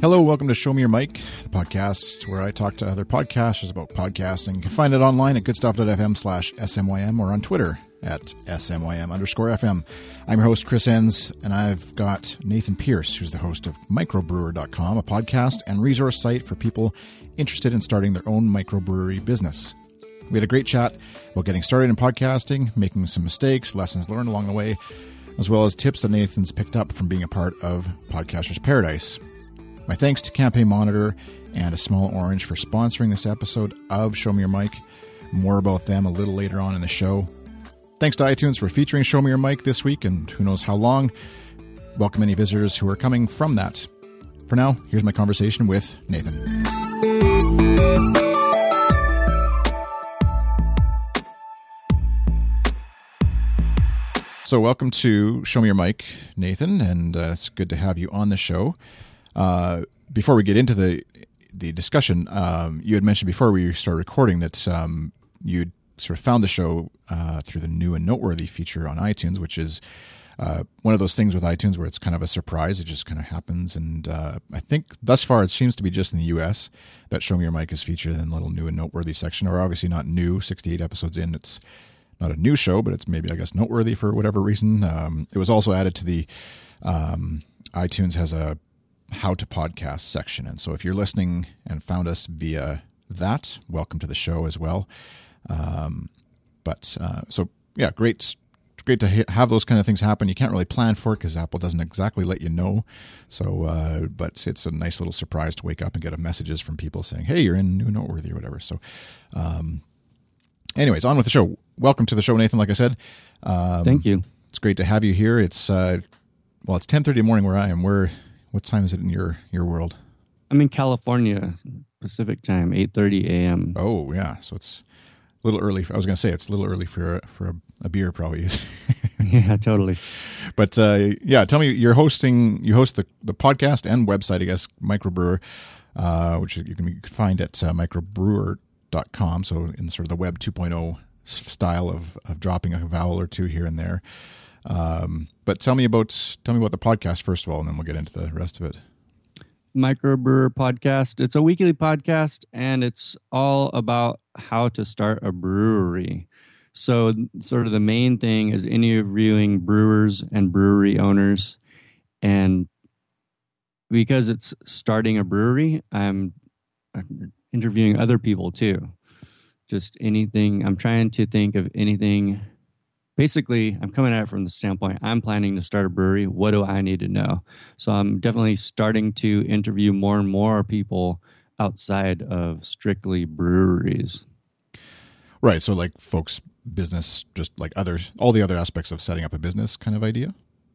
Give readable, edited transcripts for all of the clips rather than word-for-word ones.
Hello, welcome to Show Me Your Mic, the podcast where I talk to other podcasters about podcasting. You can find it online at goodstuff.fm/SMYM or on Twitter at SMYM_FM. I'm your host, Chris Enns, and I've got Nathan Pierce, who's the host of microbrewer.com, a podcast and resource site for people interested in starting their own microbrewery business. We had a great chat about getting started in podcasting, making some mistakes, lessons learned along the way, as well as tips that Nathan's picked up from being a part of Podcasters Paradise. My thanks to Campaign Monitor and A Small Orange for sponsoring this episode of Show Me Your Mic. More about them a little later on in the show. Thanks to iTunes for featuring Show Me Your Mic this week, and who knows how long. Welcome any visitors who are coming from that. For now, here's my conversation with Nathan. So welcome to Show Me Your Mic, Nathan, and it's good to have you on the show. Before we get into the discussion, you had mentioned before we started recording that you'd sort of found the show through the new and noteworthy feature on iTunes, which is one of those things with iTunes where it's kind of a surprise. It just kind of happens. And I think thus far it seems to be just in the U.S. that Show Me Your Mic is featured in the little new and noteworthy section, or obviously not new, 68 episodes in. It's not a new show, but it's maybe, I guess, noteworthy for whatever reason. It was also added to the iTunes has a How to Podcast section. And so if you're listening and found us via that, welcome to the show as well. So yeah, great to have those kind of things happen. You can't really plan for it because Apple doesn't exactly let you know. So, but it's a nice little surprise to wake up and get messages from people saying, hey, you're in New Noteworthy or whatever. So, anyways, on with the show. Welcome to the show, Nathan, like I said. Thank you. It's great to have you here. It's 10:30 in the morning where I am. What time is it in your world? I'm in California, Pacific time, 8:30 a.m. Oh, yeah. So it's a little early. I was going to say it's a little early for a beer, probably. Yeah, totally. But tell me, you host the podcast and website, I guess, Microbrewer, which you can find at microbrewer.com. So in sort of the Web 2.0 style of dropping a vowel or two here and there. But tell me about the podcast first of all, and then we'll get into the rest of it. Microbrewer podcast. It's a weekly podcast, and it's all about how to start a brewery. So sort of the main thing is interviewing brewers and brewery owners. And because it's starting a brewery, I'm interviewing other people too. Just anything. I'm trying to think of anything. Basically, I'm coming at it from the standpoint, I'm planning to start a brewery. What do I need to know? So I'm definitely starting to interview more and more people outside of strictly breweries. Right. So like folks' business, just like all the other aspects of setting up a business kind of idea?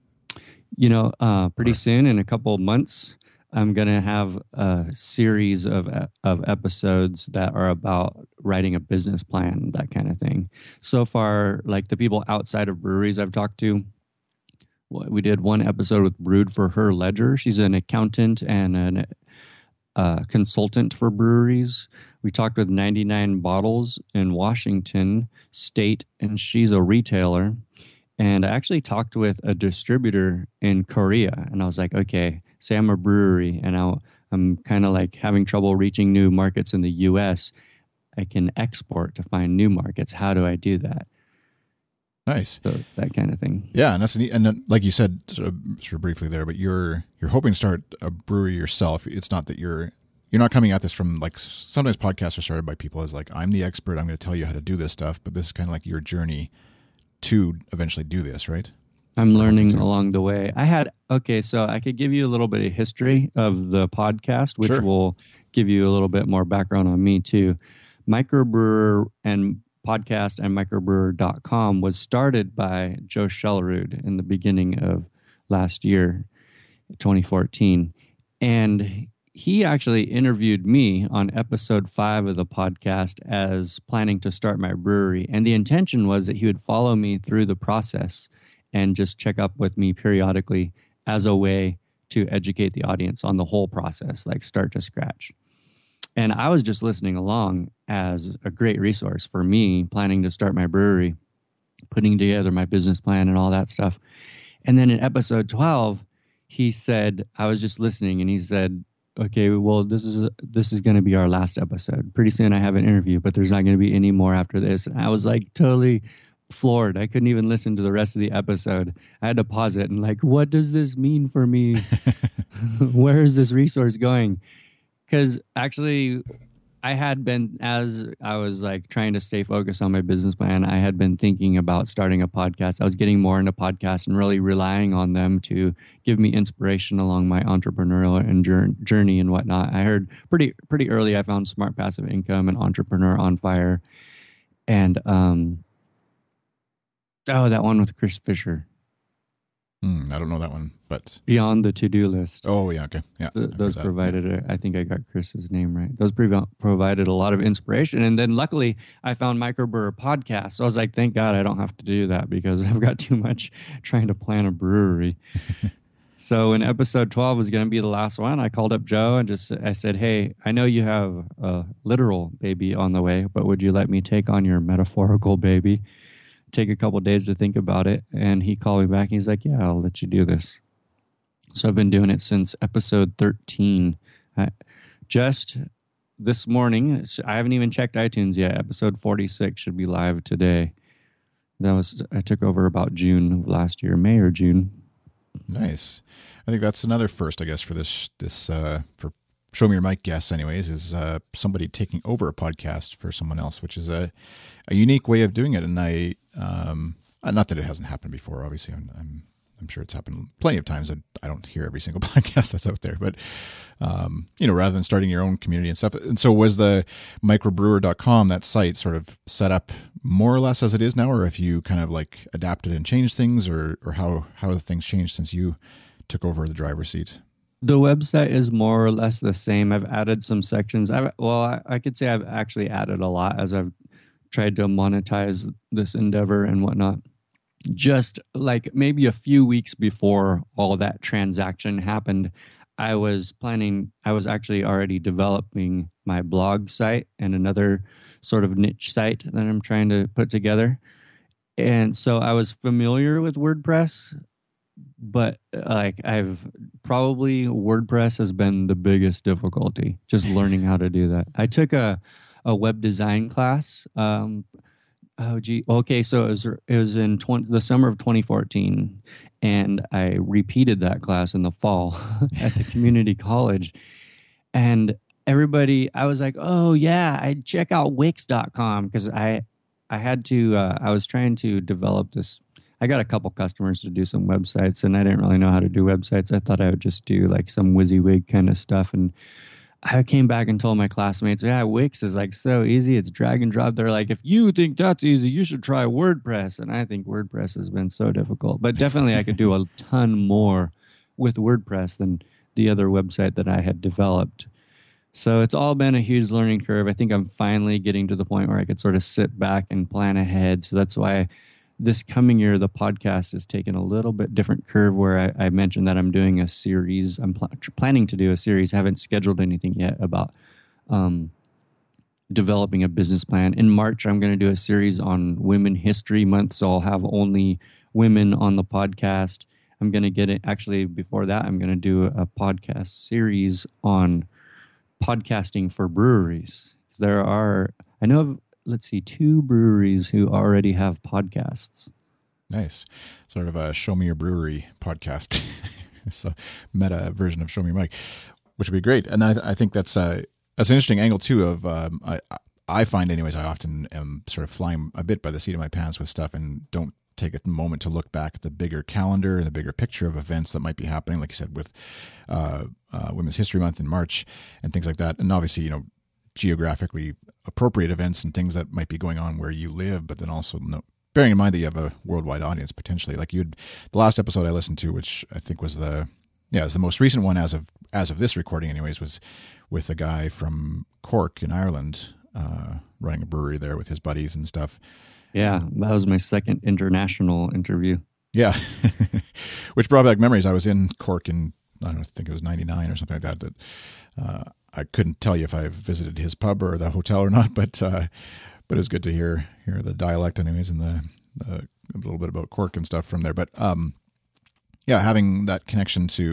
Pretty soon, in a couple of months, I'm going to have a series of episodes that are about writing a business plan, that kind of thing. So far, like the people outside of breweries I've talked to, we did one episode with Brewed for Her Ledger. She's an accountant and a consultant for breweries. We talked with 99 Bottles in Washington State, and she's a retailer. And I actually talked with a distributor in Korea, and I was like, okay, say I'm a brewery and I'm kind of like having trouble reaching new markets in the U.S. I can export to find new markets. How do I do that? Nice. So that kind of thing. Yeah, and that's neat. And then, like you said sort of briefly there, but you're hoping to start a brewery yourself. It's not that you're not coming at this from, like, sometimes podcasts are started by people as like, I'm the expert, I'm going to tell you how to do this stuff, but this is kind of like your journey to eventually do this, right? I'm learning along the way. So I could give you a little bit of history of the podcast, which will give you a little bit more background on me too. Microbrewer and podcast and microbrewer.com was started by Joe Shellerud in the beginning of last year, 2014. And he actually interviewed me on episode 5 of the podcast as planning to start my brewery. And the intention was that he would follow me through the process and just check up with me periodically as a way to educate the audience on the whole process, like start to scratch. And I was just listening along as a great resource for me planning to start my brewery, putting together my business plan and all that stuff. And then in episode 12, he said, I was just listening, and he said, okay, well, this is going to be our last episode. Pretty soon I have an interview, but there's not going to be any more after this. And I was like totally floored. I couldn't even listen to the rest of the episode. I had to pause it and like, what does this mean for me? Where is this resource going? Because actually, I had been, as I was like trying to stay focused on my business plan, I had been thinking about starting a podcast. I was getting more into podcasts and really relying on them to give me inspiration along my entrepreneurial and journey and whatnot. I heard pretty early, I found Smart Passive Income and Entrepreneur on Fire. And, that one with Chris Fisher. I don't know that one, but Beyond the To-Do List. Oh yeah, okay, yeah. Those provided. I think I got Chris's name right. Those provided a lot of inspiration, and then luckily I found Microbrewer podcast. So I was like, thank God I don't have to do that because I've got too much trying to plan a brewery. So when episode 12 was going to be the last one, I called up Joe and I said, hey, I know you have a literal baby on the way, but would you let me take on your metaphorical baby? Take a couple of days to think about it. And he called me back. And he's like, yeah, I'll let you do this. So I've been doing it since episode 13. Just this morning, I haven't even checked iTunes yet. Episode 46 should be live today. I took over about June of last year, May or June. Nice. I think that's another first, I guess, for this for Show Me Your Mic guests anyways, is somebody taking over a podcast for someone else, which is a unique way of doing it. And I, not that it hasn't happened before, obviously, I'm sure it's happened plenty of times. I don't hear every single podcast that's out there, but, rather than starting your own community and stuff. And so was the microbrewer.com, that site, sort of set up more or less as it is now, or if you kind of like adapted and changed things, or how have things changed since you took over the driver's seat? The website is more or less the same. I've added some sections. I could say I've actually added a lot as I've tried to monetize this endeavor and whatnot. Just like maybe a few weeks before all that transaction happened, I was actually already developing my blog site and another sort of niche site that I'm trying to put together. And so I was familiar with WordPress, but like WordPress has been the biggest difficulty, just learning how to do that. I took a web design class. So it was in the summer of 2014, and I repeated that class in the fall at the community college. And everybody, I was like, oh yeah, I'd check out Wix.com because I was trying to develop this. I got a couple customers to do some websites, and I didn't really know how to do websites. I thought I would just do like some WYSIWYG kind of stuff. And I came back and told my classmates, yeah, Wix is like so easy. It's drag and drop. They're like, if you think that's easy, you should try WordPress. And I think WordPress has been so difficult. But definitely I could do a ton more with WordPress than the other website that I had developed. So it's all been a huge learning curve. I think I'm finally getting to the point where I could sort of sit back and plan ahead. So that's why this coming year, the podcast has taken a little bit different curve, where I mentioned that I'm doing a series. I'm planning to do a series. I haven't scheduled anything yet about developing a business plan. In March, I'm going to do a series on Women History Month, so I'll have only women on the podcast. I'm going to get it. Actually, before that, I'm going to do a podcast series on podcasting for breweries. There are, I know of, let's see, 2 breweries who already have podcasts. Nice. Sort of a Show Me Your Brewery podcast. It's a meta version of Show Me Your Mic, which would be great. And I think that's an interesting angle too of, I find anyways, I often am sort of flying a bit by the seat of my pants with stuff and don't take a moment to look back at the bigger calendar and the bigger picture of events that might be happening, like you said, with Women's History Month in March and things like that. And obviously, geographically appropriate events and things that might be going on where you live, but then also bearing in mind that you have a worldwide audience potentially. Like the last episode I listened to, which I think was the most recent one as of this recording anyways, was with a guy from Cork in Ireland, running a brewery there with his buddies and stuff. Yeah, that was my second international interview. Yeah, which brought back memories. I was in Cork in, I think it was 99 or something like that, I couldn't tell you if I visited his pub or the hotel or not, but it's good to hear the dialect anyways, and a little bit about Cork and stuff from there. But having that connection to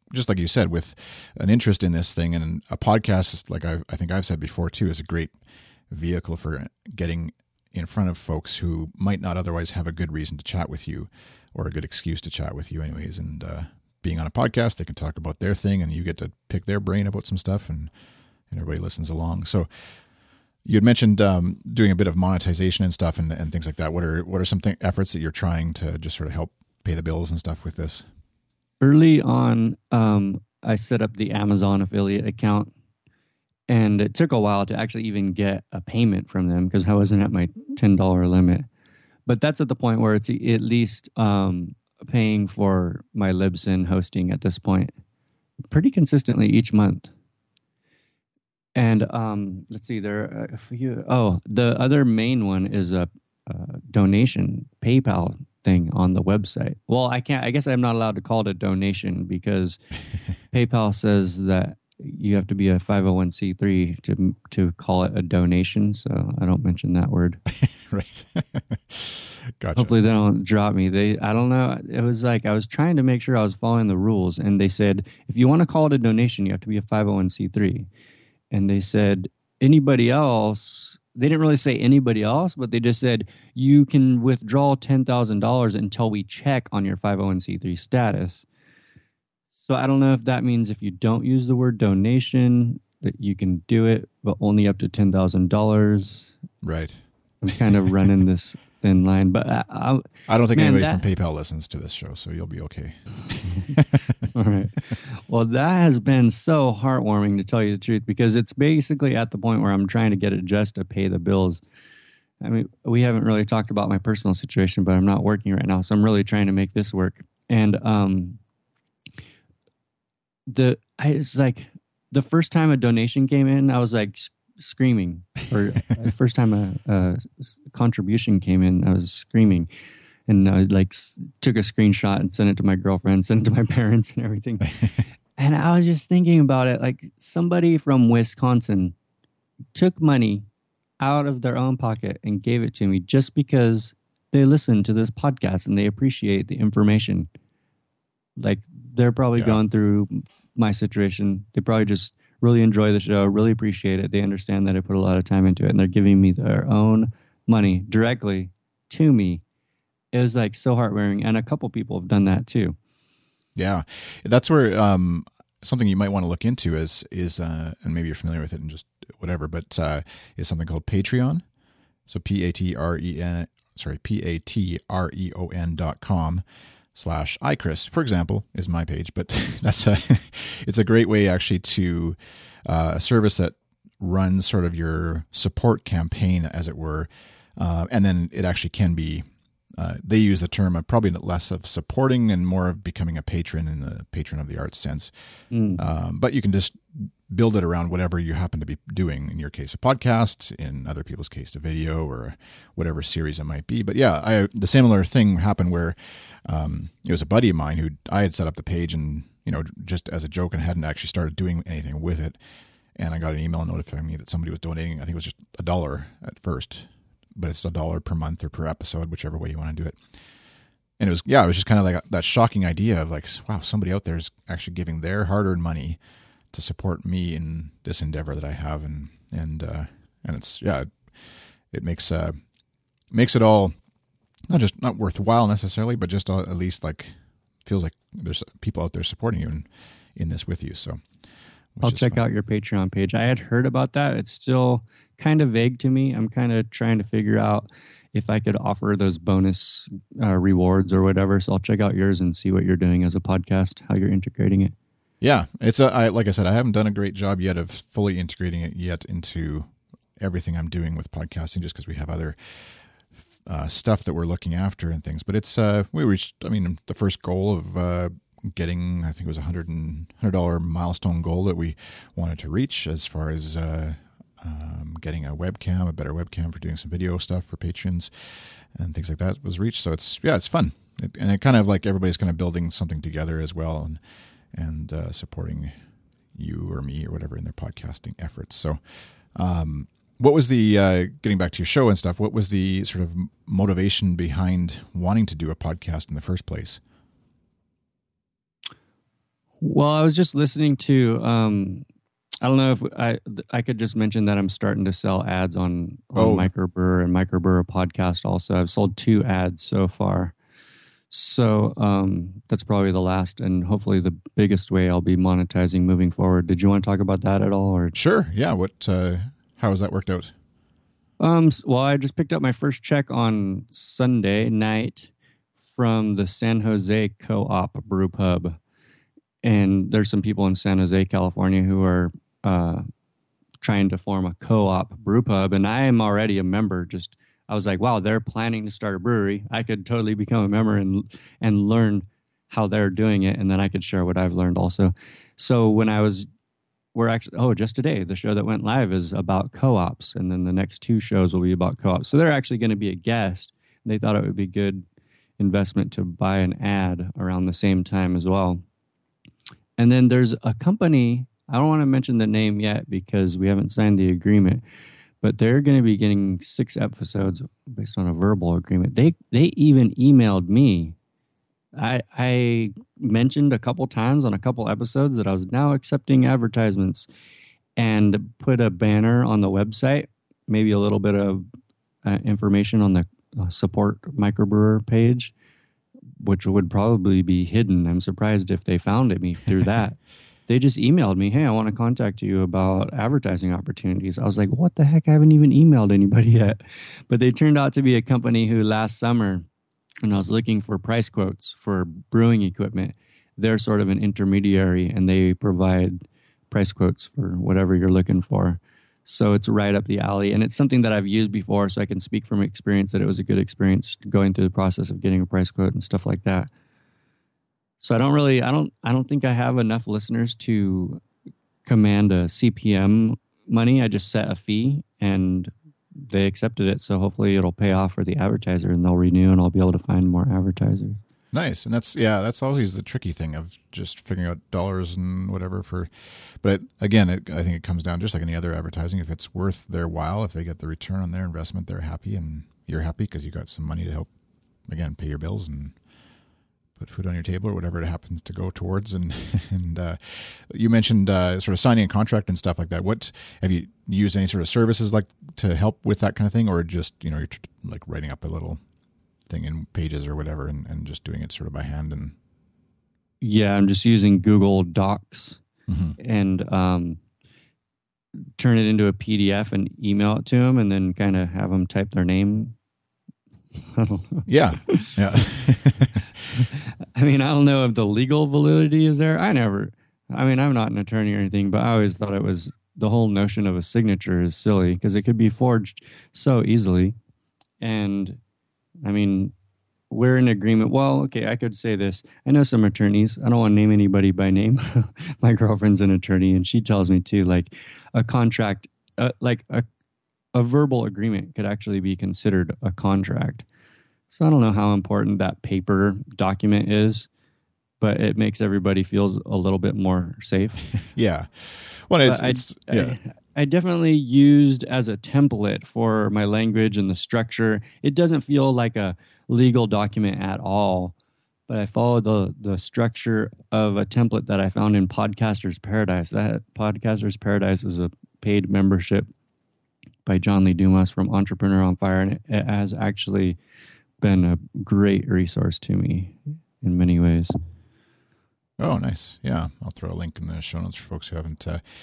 just like you said, with an interest in this thing, and a podcast, is, like I think I've said before too, is a great vehicle for getting in front of folks who might not otherwise have a good reason to chat with you, or a good excuse to chat with you anyways. And being on a podcast, they can talk about their thing, and you get to pick their brain about some stuff, and everybody listens along. So you had mentioned doing a bit of monetization and stuff and things like that. What are some efforts that you're trying to just sort of help pay the bills and stuff with this? Early on, I set up the Amazon affiliate account, and it took a while to actually even get a payment from them because I wasn't at my $10 limit. But that's at the point where it's at least paying for my Libsyn hosting at this point pretty consistently each month. And let's see, there are a few. Oh, the other main one is a donation PayPal thing on the website. Well, I guess I'm not allowed to call it a donation because PayPal says that you have to be a 501c3 to call it a donation. So I don't mention that word. Right. Gotcha. Hopefully they don't drop me. I don't know. It was like I was trying to make sure I was following the rules, and they said if you want to call it a donation, you have to be a 501c3. And they said anybody else. They didn't really say anybody else, but they just said you can withdraw $10,000 until we check on your 501c3 status. So I don't know if that means if you don't use the word donation that you can do it, but only up to $10,000. Right. I'm kind of running this thin line, but I don't think anybody from PayPal listens to this show, so you'll be okay. All right. Well, that has been so heartwarming, to tell you the truth, because it's basically at the point where I'm trying to get it just to pay the bills. I mean, we haven't really talked about my personal situation, but I'm not working right now, so I'm really trying to make this work. And it's like the first time a donation came in, I was like screaming. Or the first time a contribution came in, I was screaming. And I took a screenshot and sent it to my girlfriend, sent it to my parents and everything. And I was just thinking about it, like somebody from Wisconsin took money out of their own pocket and gave it to me just because they listened to this podcast and they appreciate the information. Like they're probably going through my situation. They probably just really enjoy the show, really appreciate it. They understand that I put a lot of time into it, and they're giving me their own money directly to me. It was like so heartwarming, and a couple people have done that too. Yeah, that's where something you might want to look into is and maybe you're familiar with it and just whatever, but is something called Patreon. So patreon.com/iChris, for example, is my page, but it's a great way actually to a service that runs sort of your support campaign, as it were, and then it actually can be. They use the term probably less of supporting and more of becoming a patron in the patron of the arts sense. But you can just build it around whatever you happen to be doing. In your case, a podcast. In other people's case, a video or whatever series it might be. But yeah, the similar thing happened where it was a buddy of mine who I had set up the page and, just as a joke, and hadn't actually started doing anything with it. And I got an email notifying me that somebody was donating. I think it was just $1 at first, but it's $1 per month or per episode, whichever way you want to do it. And it was just kind of like that shocking idea of like, wow, somebody out there is actually giving their hard-earned money to support me in this endeavor that I have, and it's it makes it all not worthwhile necessarily, but just at least like feels like there's people out there supporting you in this with you. So I'll check out your Patreon page. I had heard about that. It's still kind of vague to me. I'm kind of trying to figure out if I could offer those bonus rewards or whatever. So I'll check out yours and see what you're doing as a podcast, how you're integrating it. Yeah, it's like I said, I haven't done a great job yet of fully integrating it yet into everything I'm doing with podcasting, just because we have other stuff that we're looking after and things. But it's we reached, the first goal of getting, I think it was $100 milestone goal that we wanted to reach as far as getting a better webcam for doing some video stuff for patrons and things like that was reached. So it's fun. And it kind of like everybody's kind of building something together as well and supporting you or me or whatever in their podcasting efforts. So what was the, getting back to your show and stuff, what was the sort of motivation behind wanting to do a podcast in the first place? Well, I was just listening to. I don't know if I could just mention that I'm starting to sell ads on Microbrewer and Microbrewer podcast. Also, I've sold 2 ads so far. So that's probably the last and hopefully the biggest way I'll be monetizing moving forward. Did you want to talk about that at all? Or sure, yeah. How has that worked out? Well, I just picked up my first check on Sunday night from the San Jose Co-op Brew Pub. And there's some people in San Jose, California, who are trying to form a co-op brew pub. And I am already a member. I was like, wow, they're planning to start a brewery. I could totally become a member and learn how they're doing it. And then I could share what I've learned also. So just today, the show that went live is about co-ops. And then the next 2 shows will be about co-ops. So they're actually going to be a guest. They thought it would be good investment to buy an ad around the same time as well. And then there's a company, I don't want to mention the name yet because we haven't signed the agreement, but they're going to be getting 6 episodes based on a verbal agreement. They even emailed me. I mentioned a couple times on a couple episodes that I was now accepting advertisements and put a banner on the website, maybe a little bit of information on the support microbrewer page, which would probably be hidden. I'm surprised if they found me through that. They just emailed me, hey, I want to contact you about advertising opportunities. I was like, what the heck? I haven't even emailed anybody yet. But they turned out to be a company who last summer, when I was looking for price quotes for brewing equipment, they're sort of an intermediary and they provide price quotes for whatever you're looking for. So it's right up the alley. And it's something that I've used before, so I can speak from experience that it was a good experience going through the process of getting a price quote and stuff like that. So I don't think I have enough listeners to command a CPM money. I just set a fee and they accepted it. So hopefully it'll pay off for the advertiser and they'll renew and I'll be able to find more advertisers. Nice. And that's always the tricky thing of just figuring out dollars and whatever but again, I think it comes down just like any other advertising. If it's worth their while, if they get the return on their investment, they're happy and you're happy because you got some money to help, again, pay your bills and put food on your table or whatever it happens to go towards. And you mentioned sort of signing a contract and stuff like that. What have you used any sort of services like to help with that kind of thing, or just, you're like writing up a little thing in Pages or whatever and just doing it sort of by hand? And yeah, I'm just using Google Docs and turn it into a PDF and email it to them and then kind of have them type their name. I don't know. Yeah. I mean, I don't know if the legal validity is there. I'm not an attorney or anything, but I always thought the whole notion of a signature is silly because it could be forged so easily. And I mean, we're in agreement. Well, okay, I could say this. I know some attorneys. I don't want to name anybody by name. My girlfriend's an attorney, and she tells me too, like a contract, like a verbal agreement could actually be considered a contract. So I don't know how important that paper document is, but it makes everybody feel a little bit more safe. Yeah. Well, I definitely used as a template for my language and the structure. It doesn't feel like a legal document at all, but I followed the structure of a template that I found in Podcaster's Paradise. That Podcaster's Paradise is a paid membership by John Lee Dumas from Entrepreneur on Fire, and it has actually been a great resource to me in many ways. Oh, nice. Yeah, I'll throw a link in the show notes for folks who haven't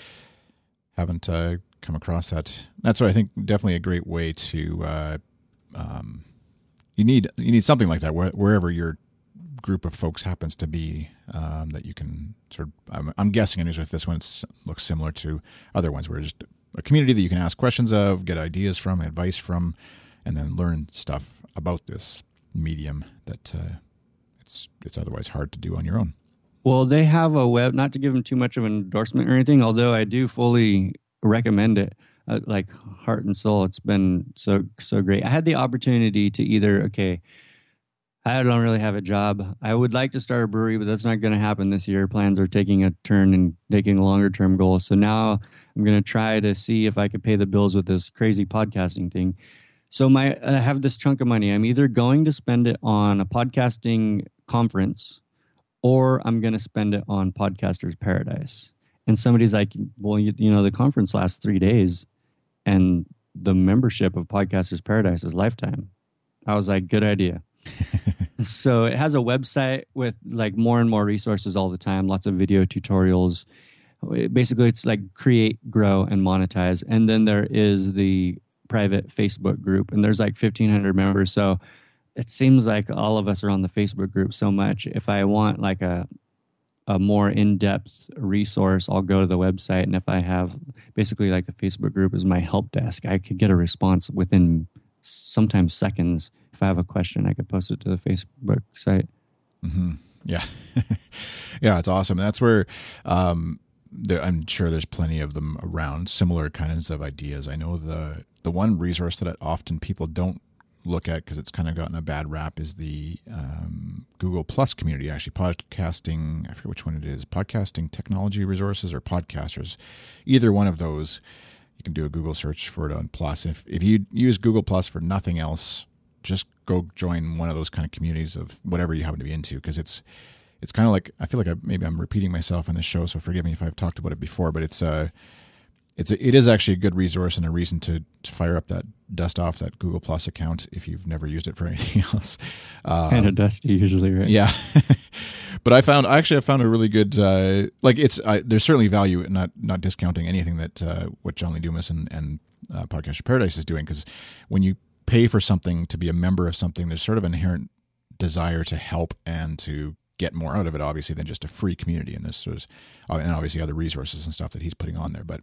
come across that. That's what I think definitely a great way to. You need something like that wherever your group of folks happens to be, that you can sort of. I'm guessing, anyways, with this one, it looks similar to other ones, where just a community that you can ask questions of, get ideas from, advice from, and then learn stuff about this medium that it's otherwise hard to do on your own. Well, they have a web, not to give them too much of an endorsement or anything, although I do fully recommend it, like heart and soul. It's been so great. I had the opportunity to I don't really have a job. I would like to start a brewery, but that's not going to happen this year. Plans are taking a turn and taking a longer term goal. So now I'm going to try to see if I could pay the bills with this crazy podcasting thing. So I have this chunk of money. I'm either going to spend it on a podcasting conference, or I'm going to spend it on Podcasters Paradise. And somebody's like, well, the conference lasts 3 days and the membership of Podcasters Paradise is lifetime. I was like, good idea. So it has a website with like more and more resources all the time, lots of video tutorials. Basically, it's like create, grow, and monetize. And then there is the private Facebook group, and there's like 1,500 members. So it seems like all of us are on the Facebook group so much. If I want like a more in-depth resource, I'll go to the website. And if I have basically like the Facebook group is my help desk, I could get a response within sometimes seconds. If I have a question, I could post it to the Facebook site. Mm-hmm. Yeah. Yeah, it's awesome. That's where I'm sure there's plenty of them around, similar kinds of ideas. I know the one resource that often people don't look at because it's kind of gotten a bad rap is the Google Plus community, actually. Podcasting, I forget which one it is, podcasting technology resources or podcasters. Either one of those, you can do a Google search for it on Plus. If you use Google Plus for nothing else, just go join one of those kind of communities of whatever you happen to be into, because it's kind of like, I feel like maybe I'm repeating myself on this show, so forgive me if I've talked about it before, but it is actually a good resource and a reason to fire up dust off that Google Plus account if you've never used it for anything else. Kind of dusty usually, right? Yeah. But I found a really good, there's certainly value in not discounting anything that what John Lee Dumas and Podcaster Paradise is doing, because when you pay for something to be a member of something, there's sort of an inherent desire to help and to get more out of it, obviously, than just a free community. And there's and obviously other resources and stuff that he's putting on there. But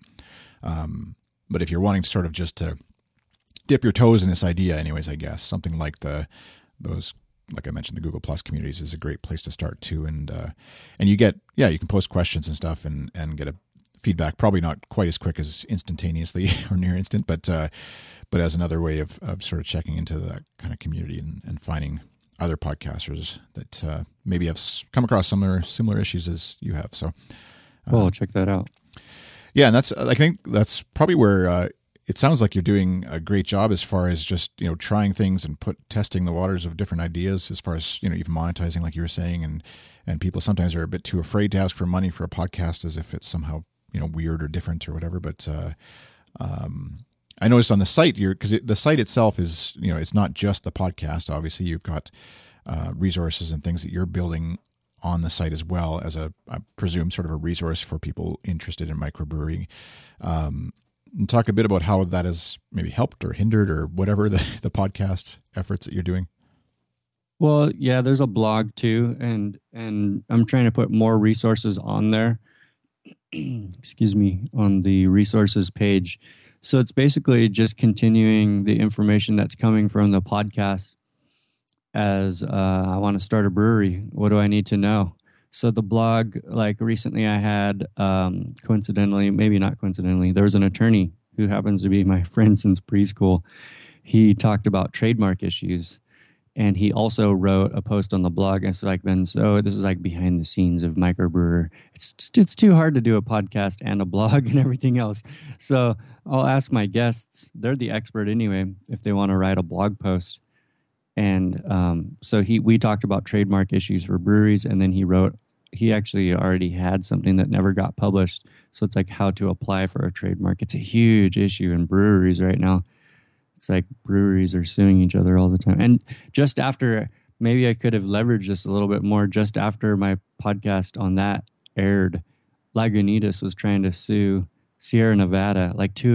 if you're wanting to sort of just to dip your toes in this idea, anyways, I guess something like those, like I mentioned, the Google Plus communities is a great place to start too. And you can post questions and stuff and get a feedback. Probably not quite as quick as instantaneously or near instant, but as another way of sort of checking into that kind of community and finding other podcasters that maybe have come across similar issues as you have. So, I'll check that out. Yeah, and I think that's probably where it sounds like you're doing a great job as far as just trying things and testing the waters of different ideas. As far as even monetizing, like you were saying, and people sometimes are a bit too afraid to ask for money for a podcast as if it's somehow weird or different or whatever. But I noticed on the site because the site itself is it's not just the podcast. Obviously, you've got resources and things that you're building on the site as well as I presume sort of a resource for people interested in microbrewery. And talk a bit about how that has maybe helped or hindered or whatever the podcast efforts that you're doing. Well, yeah, there's a blog too, and I'm trying to put more resources on there. Excuse me, on the resources page. So it's basically just continuing the information that's coming from the podcast. As I want to start a brewery, what do I need to know? So the blog, like recently I had, coincidentally, maybe not coincidentally, there was an attorney who happens to be my friend since preschool. He talked about trademark issues, and he also wrote a post on the blog. And so like, Ben, so this is like behind the scenes of microbrewer. It's too hard to do a podcast and a blog and everything else. So I'll ask my guests, they're the expert anyway, if they want to write a blog post. And so we talked about trademark issues for breweries, and then he actually already had something that never got published. So it's like how to apply for a trademark. It's a huge issue in breweries right now. It's like breweries are suing each other all the time. And just after, maybe I could have leveraged this a little bit more, just after my podcast on that aired, Lagunitas was trying to sue Sierra Nevada,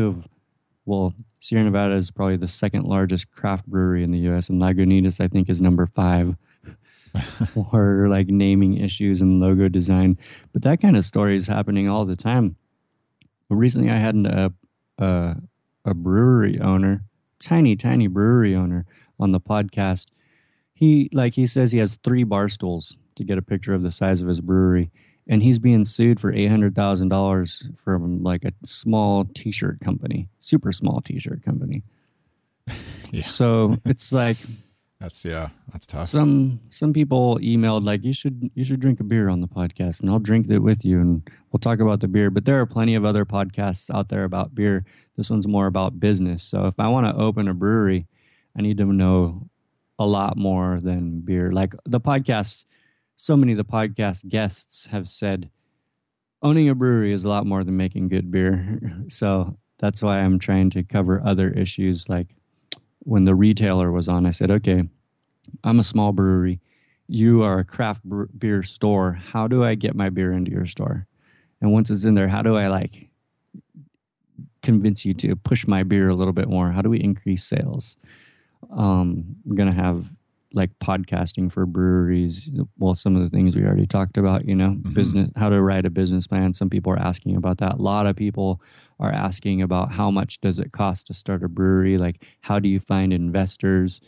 Sierra Nevada is probably the second largest craft brewery in the U.S., and Lagunitas, I think, is number 5 for like naming issues and logo design. But that kind of story is happening all the time. Recently, I had a brewery owner, tiny brewery owner, on the podcast. He says he has 3 bar stools to get a picture of the size of his brewery. And he's being sued for $800,000 from like a small T-shirt company, super small T-shirt company. Yeah. So it's like that's tough. Some people emailed like you should drink a beer on the podcast, and I'll drink it with you, and we'll talk about the beer. But there are plenty of other podcasts out there about beer. This one's more about business. So if I want to open a brewery, I need to know a lot more than beer. Like the podcast so many of the podcast guests have said owning a brewery is a lot more than making good beer. So that's why I'm trying to cover other issues. Like when the retailer was on, I said, okay, I'm a small brewery. You are a craft beer store. How do I get my beer into your store? And once it's in there, how do I like convince you to push my beer a little bit more? How do we increase sales? We're going to have like podcasting for breweries. Well, some of the things we already talked about, business, how to write a business plan. Some people are asking about that. A lot of people are asking about how much does it cost to start a brewery? Like, how do you find investors?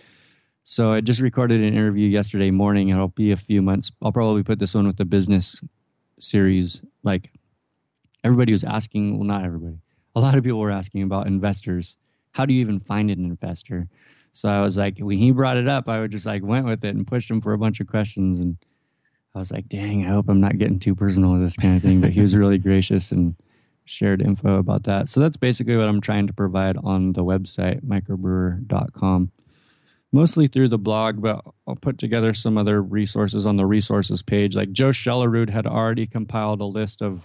So I just recorded an interview yesterday morning. It'll be a few months. I'll probably put this one with the business series. Like everybody was asking, well, not everybody. A lot of people were asking about investors. How do you even find an investor? So I was like, when he brought it up, I would just like went with it and pushed him for a bunch of questions. And I was like, dang, I hope I'm not getting too personal with this kind of thing. But he was really gracious and shared info about that. So that's basically what I'm trying to provide on the website, microbrewer.com. Mostly through the blog, but I'll put together some other resources on the resources page. Like Joe Shellerud had already compiled a list of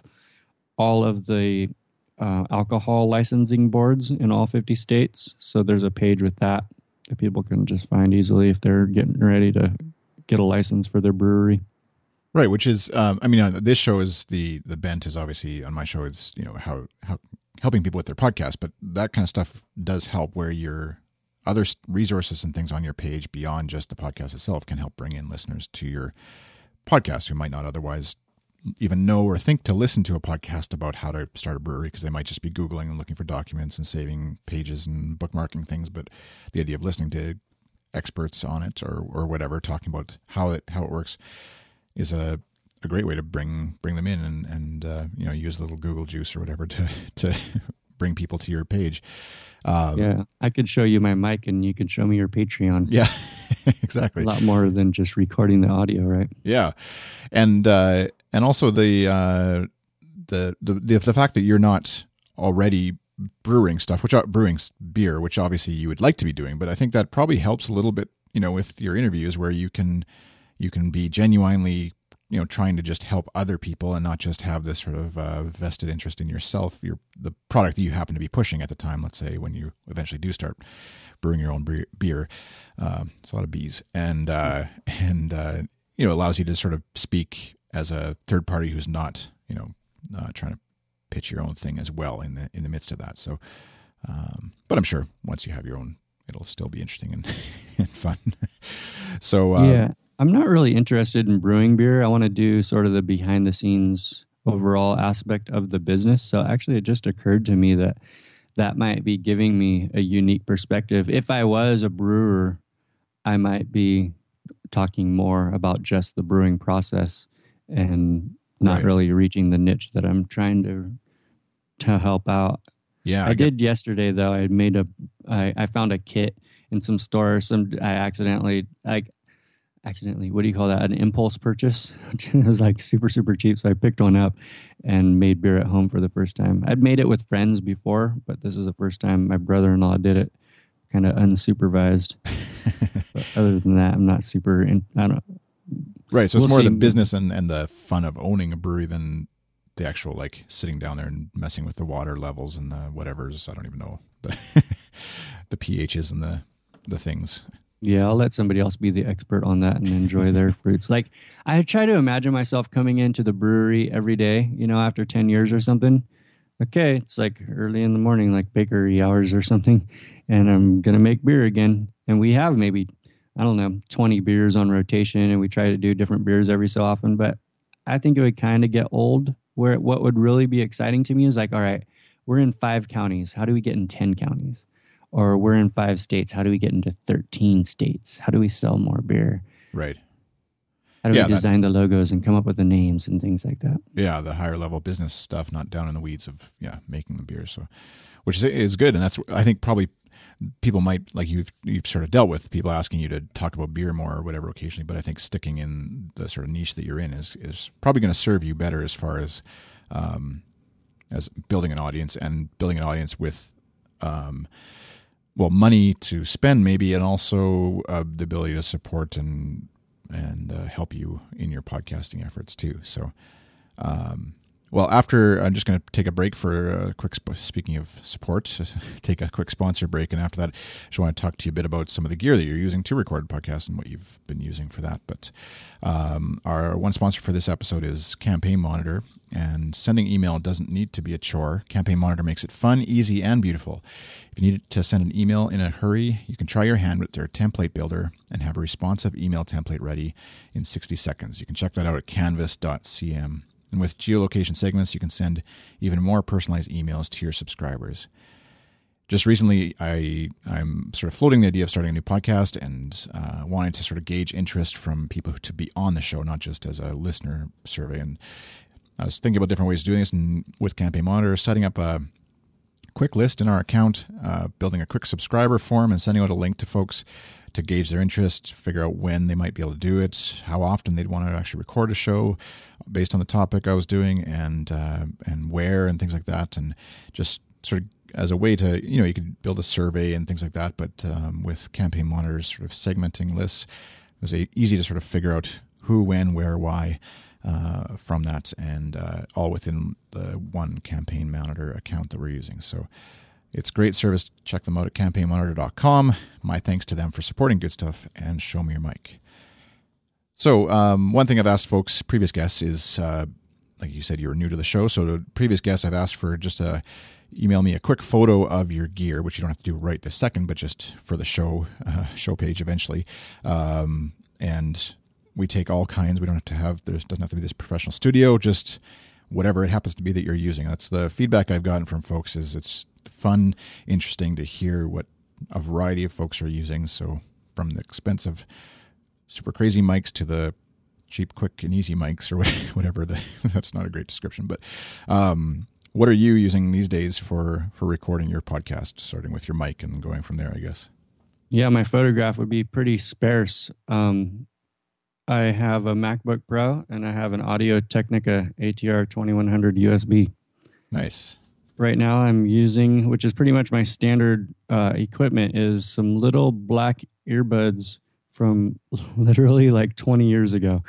all of the alcohol licensing boards in all 50 states. So there's a page with that people can just find easily if they're getting ready to get a license for their brewery. Right, which is, this show is the bent is obviously on my show is, how helping people with their podcast, but that kind of stuff does help where your other resources and things on your page beyond just the podcast itself can help bring in listeners to your podcast who might not otherwise even know or think to listen to a podcast about how to start a brewery because they might just be Googling and looking for documents and saving pages and bookmarking things. But the idea of listening to experts on it or whatever, talking about how it works is a great way to bring them in and use a little Google juice or whatever to bring people to your page. Yeah, I could show you my mic and you could show me your Patreon. Yeah, exactly. A lot more than just recording the audio, right? Yeah, and also the fact that you're not already brewing stuff, brewing beer, which obviously you would like to be doing, but I think that probably helps a little bit, with your interviews where you can be genuinely trying to just help other people and not just have this sort of vested interest in yourself, the product that you happen to be pushing at the time, let's say when you eventually do start brewing your own beer. It's a lot of bees. And allows you to sort of speak as a third party who's not, trying to pitch your own thing as well in the midst of that. So, but I'm sure once you have your own, it'll still be interesting and fun. So, yeah. I'm not really interested in brewing beer. I want to do sort of the behind the scenes overall aspect of the business. So actually it just occurred to me that might be giving me a unique perspective. If I was a brewer, I might be talking more about just the brewing process and not really reaching the niche that I'm trying to help out. Yeah. I did yesterday though. I found a kit in some store. I accidentally, what do you call that? An impulse purchase. It was like super, super cheap. So I picked one up and made beer at home for the first time. I'd made it with friends before, but this was the first time my brother-in-law did it, kind of unsupervised. But other than that, I'm not super, I don't. Right. So it's more the business and the fun of owning a brewery than the actual like sitting down there and messing with the water levels and the whatever's, I don't even know, the pHs and the things. Yeah, I'll let somebody else be the expert on that and enjoy their fruits. Like, I try to imagine myself coming into the brewery every day, after 10 years or something. Okay, it's like early in the morning, like bakery hours or something, and I'm going to make beer again. And we have maybe, 20 beers on rotation, and we try to do different beers every so often. But I think it would kind of get old, where what would really be exciting to me is like, all right, we're in 5 counties. How do we get in 10 counties? Or we're in 5 states. How do we get into 13 states? How do we sell more beer? Right. How do we design the logos and come up with the names and things like that? Yeah, the higher level business stuff, not down in the weeds of making the beer. So, which is good, and that's I think probably people might like you've sort of dealt with people asking you to talk about beer more or whatever occasionally. But I think sticking in the sort of niche that you're in is probably going to serve you better as far as building an audience with. Money to spend maybe, and also the ability to support and and help you in your podcasting efforts too. So, well, after I'm just going to take a break for a quick. Speaking of support, take a quick sponsor break, and after that, I just want to talk to you a bit about some of the gear that you're using to record podcasts and what you've been using for that. But our one sponsor for this episode is Campaign Monitor, and sending email doesn't need to be a chore. Campaign Monitor makes it fun, easy, and beautiful. If you need to send an email in a hurry, you can try your hand with their template builder and have a responsive email template ready in 60 seconds. You can check that out at canvas.cm. And with geolocation segments, you can send even more personalized emails to your subscribers. Just recently, I'm sort of floating the idea of starting a new podcast and wanting to sort of gauge interest from people to be on the show, not just as a listener survey. And I was thinking about different ways of doing this, and with Campaign Monitor, setting up a quick list in our account, building a quick subscriber form and sending out a link to folks to gauge their interest, figure out when they might be able to do it, how often they'd want to actually record a show based on the topic I was doing, and where, and things like that, and just sort of as a way to, you could build a survey and things like that, but with Campaign Monitor's sort of segmenting lists, it was easy to sort of figure out who, when, where, why from that, and all within the one Campaign Monitor account that we're using. So it's great service. Check them out at campaignmonitor.com. My thanks to them for supporting Good Stuff and Show Me Your Mic. So one thing I've asked folks, previous guests, is, like you said, you were new to the show. So the previous guests, I've asked for just email me a quick photo of your gear, which you don't have to do right this second, but just for the show page eventually. And we take all kinds. We don't have to have, there doesn't have to be this professional studio, just whatever it happens to be that you're using. That's the feedback I've gotten from folks, is it's fun, interesting to hear what a variety of folks are using. So from the expensive, super crazy mics to the cheap, quick, and easy mics, or whatever. That's not a great description, but what are you using these days for recording your podcast, starting with your mic and going from there, I guess? Yeah, my photograph would be pretty sparse. I have a MacBook Pro, and I have an Audio-Technica ATR 2100 USB. Nice. Right now I'm using, which is pretty much my standard equipment, is some little black earbuds from literally like 20 years ago.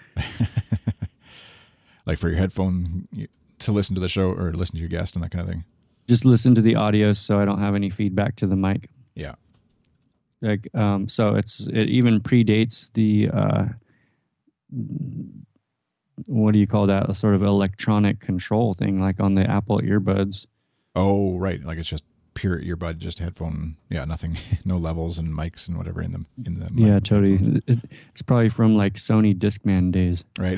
Like for your headphone to listen to the show or listen to your guest and that kind of thing? Just listen to the audio so I don't have any feedback to the mic. Yeah. Like, so it even predates the, what do you call that? A sort of electronic control thing, like on the Apple earbuds. Oh, right. Like it's just pure earbud, just headphone. Yeah, nothing, no levels and mics and whatever in the yeah, totally. It's probably from like Sony Discman days, right?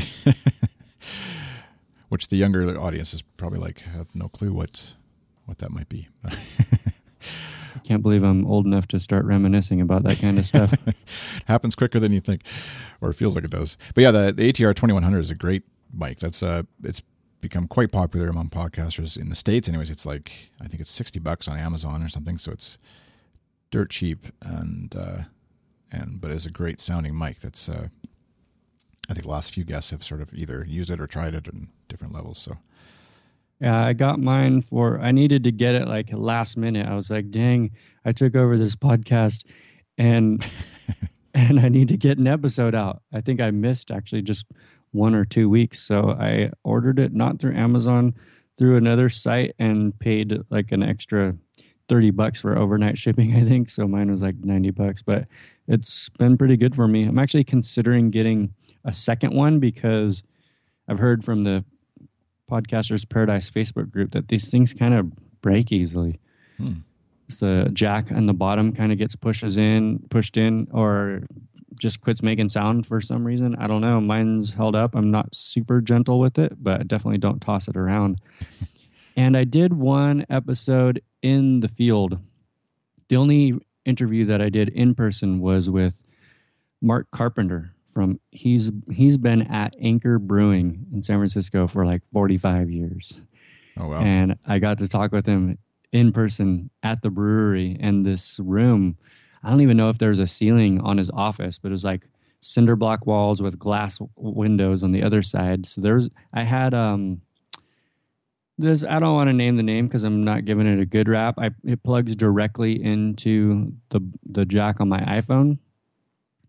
Which the younger audience is probably like have no clue what that might be. I can't believe I'm old enough to start reminiscing about that kind of stuff. Happens quicker than you think, or it feels like it does. But yeah, the ATR 2100 is a great mic. That's it's become quite popular among podcasters in the States. Anyways, it's like, I think it's $60 on Amazon or something. So it's dirt cheap, but it's a great sounding mic. That's I think the last few guests have sort of either used it or tried it in different levels. So yeah, I got mine I needed to get it like last minute. I was like, dang, I took over this podcast and and I need to get an episode out. I think I missed actually just 1 or 2 weeks. So I ordered it not through Amazon, through another site, and paid like an extra $30 for overnight shipping, I think. So mine was like $90, but it's been pretty good for me. I'm actually considering getting a second one because I've heard from the Podcasters Paradise Facebook group that these things kind of break easily. The jack on the bottom kind of gets pushed in, or just quits making sound for some reason. I don't know. Mine's held up. I'm not super gentle with it, but definitely don't toss it around. And I did one episode in the field. The only interview that I did in person was with Mark Carpenter he's been at Anchor Brewing in San Francisco for like 45 years. Oh, wow. And I got to talk with him in person at the brewery, and this room, I don't even know if there's a ceiling on his office, but it was like cinder block walls with glass windows on the other side. So I don't want to name the name because I'm not giving it a good rap. It plugs directly into the jack on my iPhone.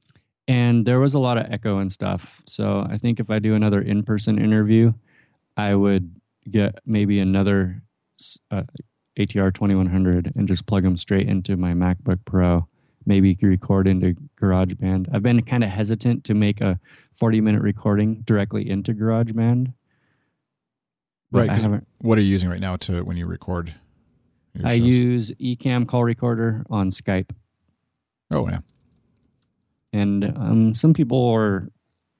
And there was a lot of echo and stuff. So I think if I do another in-person interview, I would get maybe another ATR 2100 and just plug them straight into my MacBook Pro. Maybe record into GarageBand. I've been kind of hesitant to make a 40-minute recording directly into GarageBand. Right. What are you using right now when you record? I use Ecamm Call Recorder on Skype. Oh, yeah. And some people are,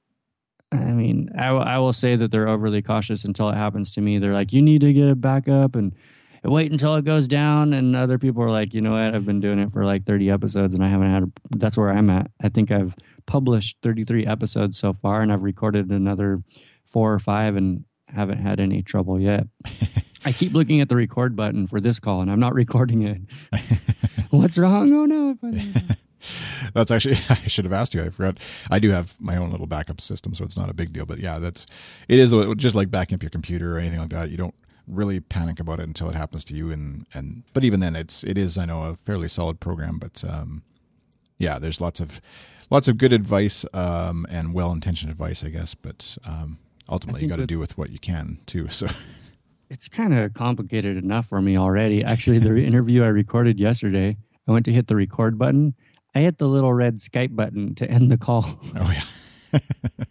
I will say that they're overly cautious until it happens to me. They're like, you need to get it back up and wait until it goes down. And other people are like, you know what? I've been doing it for like 30 episodes and I haven't had that's where I'm at. I think I've published 33 episodes so far and I've recorded another 4 or 5 and haven't had any trouble yet. I keep looking at the record button for this call and I'm not recording it. What's wrong? Oh no. That's actually, I should have asked you. I forgot. I do have my own little backup system, so it's not a big deal. But yeah, it is just like backing up your computer or anything like that. You don't really panic about it until it happens to you. But even then, it is, I know, a fairly solid program. But yeah, there's lots of good advice and well-intentioned advice, I guess. But ultimately, you got to do with what you can too. So it's kind of complicated enough for me already. Actually, the interview I recorded yesterday, I went to hit the record button. I hit the little red Skype button to end the call. Oh, yeah.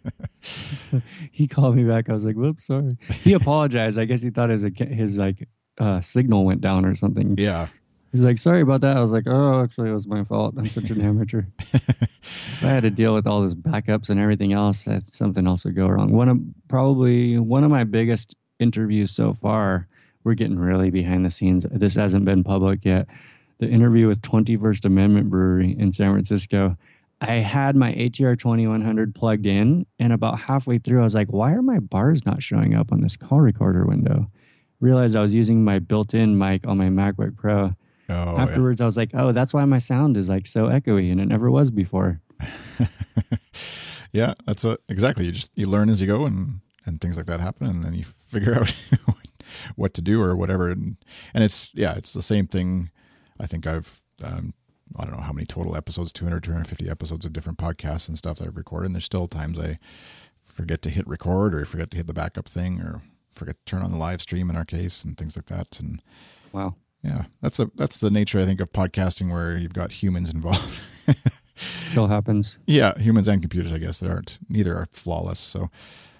He called me back. I was like, whoops, sorry. He apologized. I guess he thought his signal went down or something. Yeah. He's like, sorry about that. I was like, oh, actually, it was my fault. I'm such an amateur. If I had to deal with all this backups and everything else, something else would go wrong. One of my biggest interviews so far, we're getting really behind the scenes. This hasn't been public yet. The interview with 21st Amendment Brewery in San Francisco. I had my ATR 2100 plugged in, and about halfway through, I was like, why are my bars not showing up on this call recorder window? Realized I was using my built-in mic on my MacBook Pro. Oh, afterwards, yeah. I was like, oh, that's why my sound is like so echoey, and it never was before. Yeah, that's exactly. You learn as you go, and things like that happen, and then you figure out what to do or whatever. And it's the same thing. I think I've, I don't know how many total episodes, 200, 250 episodes of different podcasts and stuff that I've recorded. And there's still times I forget to hit record or forget to hit the backup thing or forget to turn on the live stream in our case and things like that. And wow. Yeah, that's the nature, I think, of podcasting where you've got humans involved. Still happens. Yeah, humans and computers, I guess, neither are flawless. So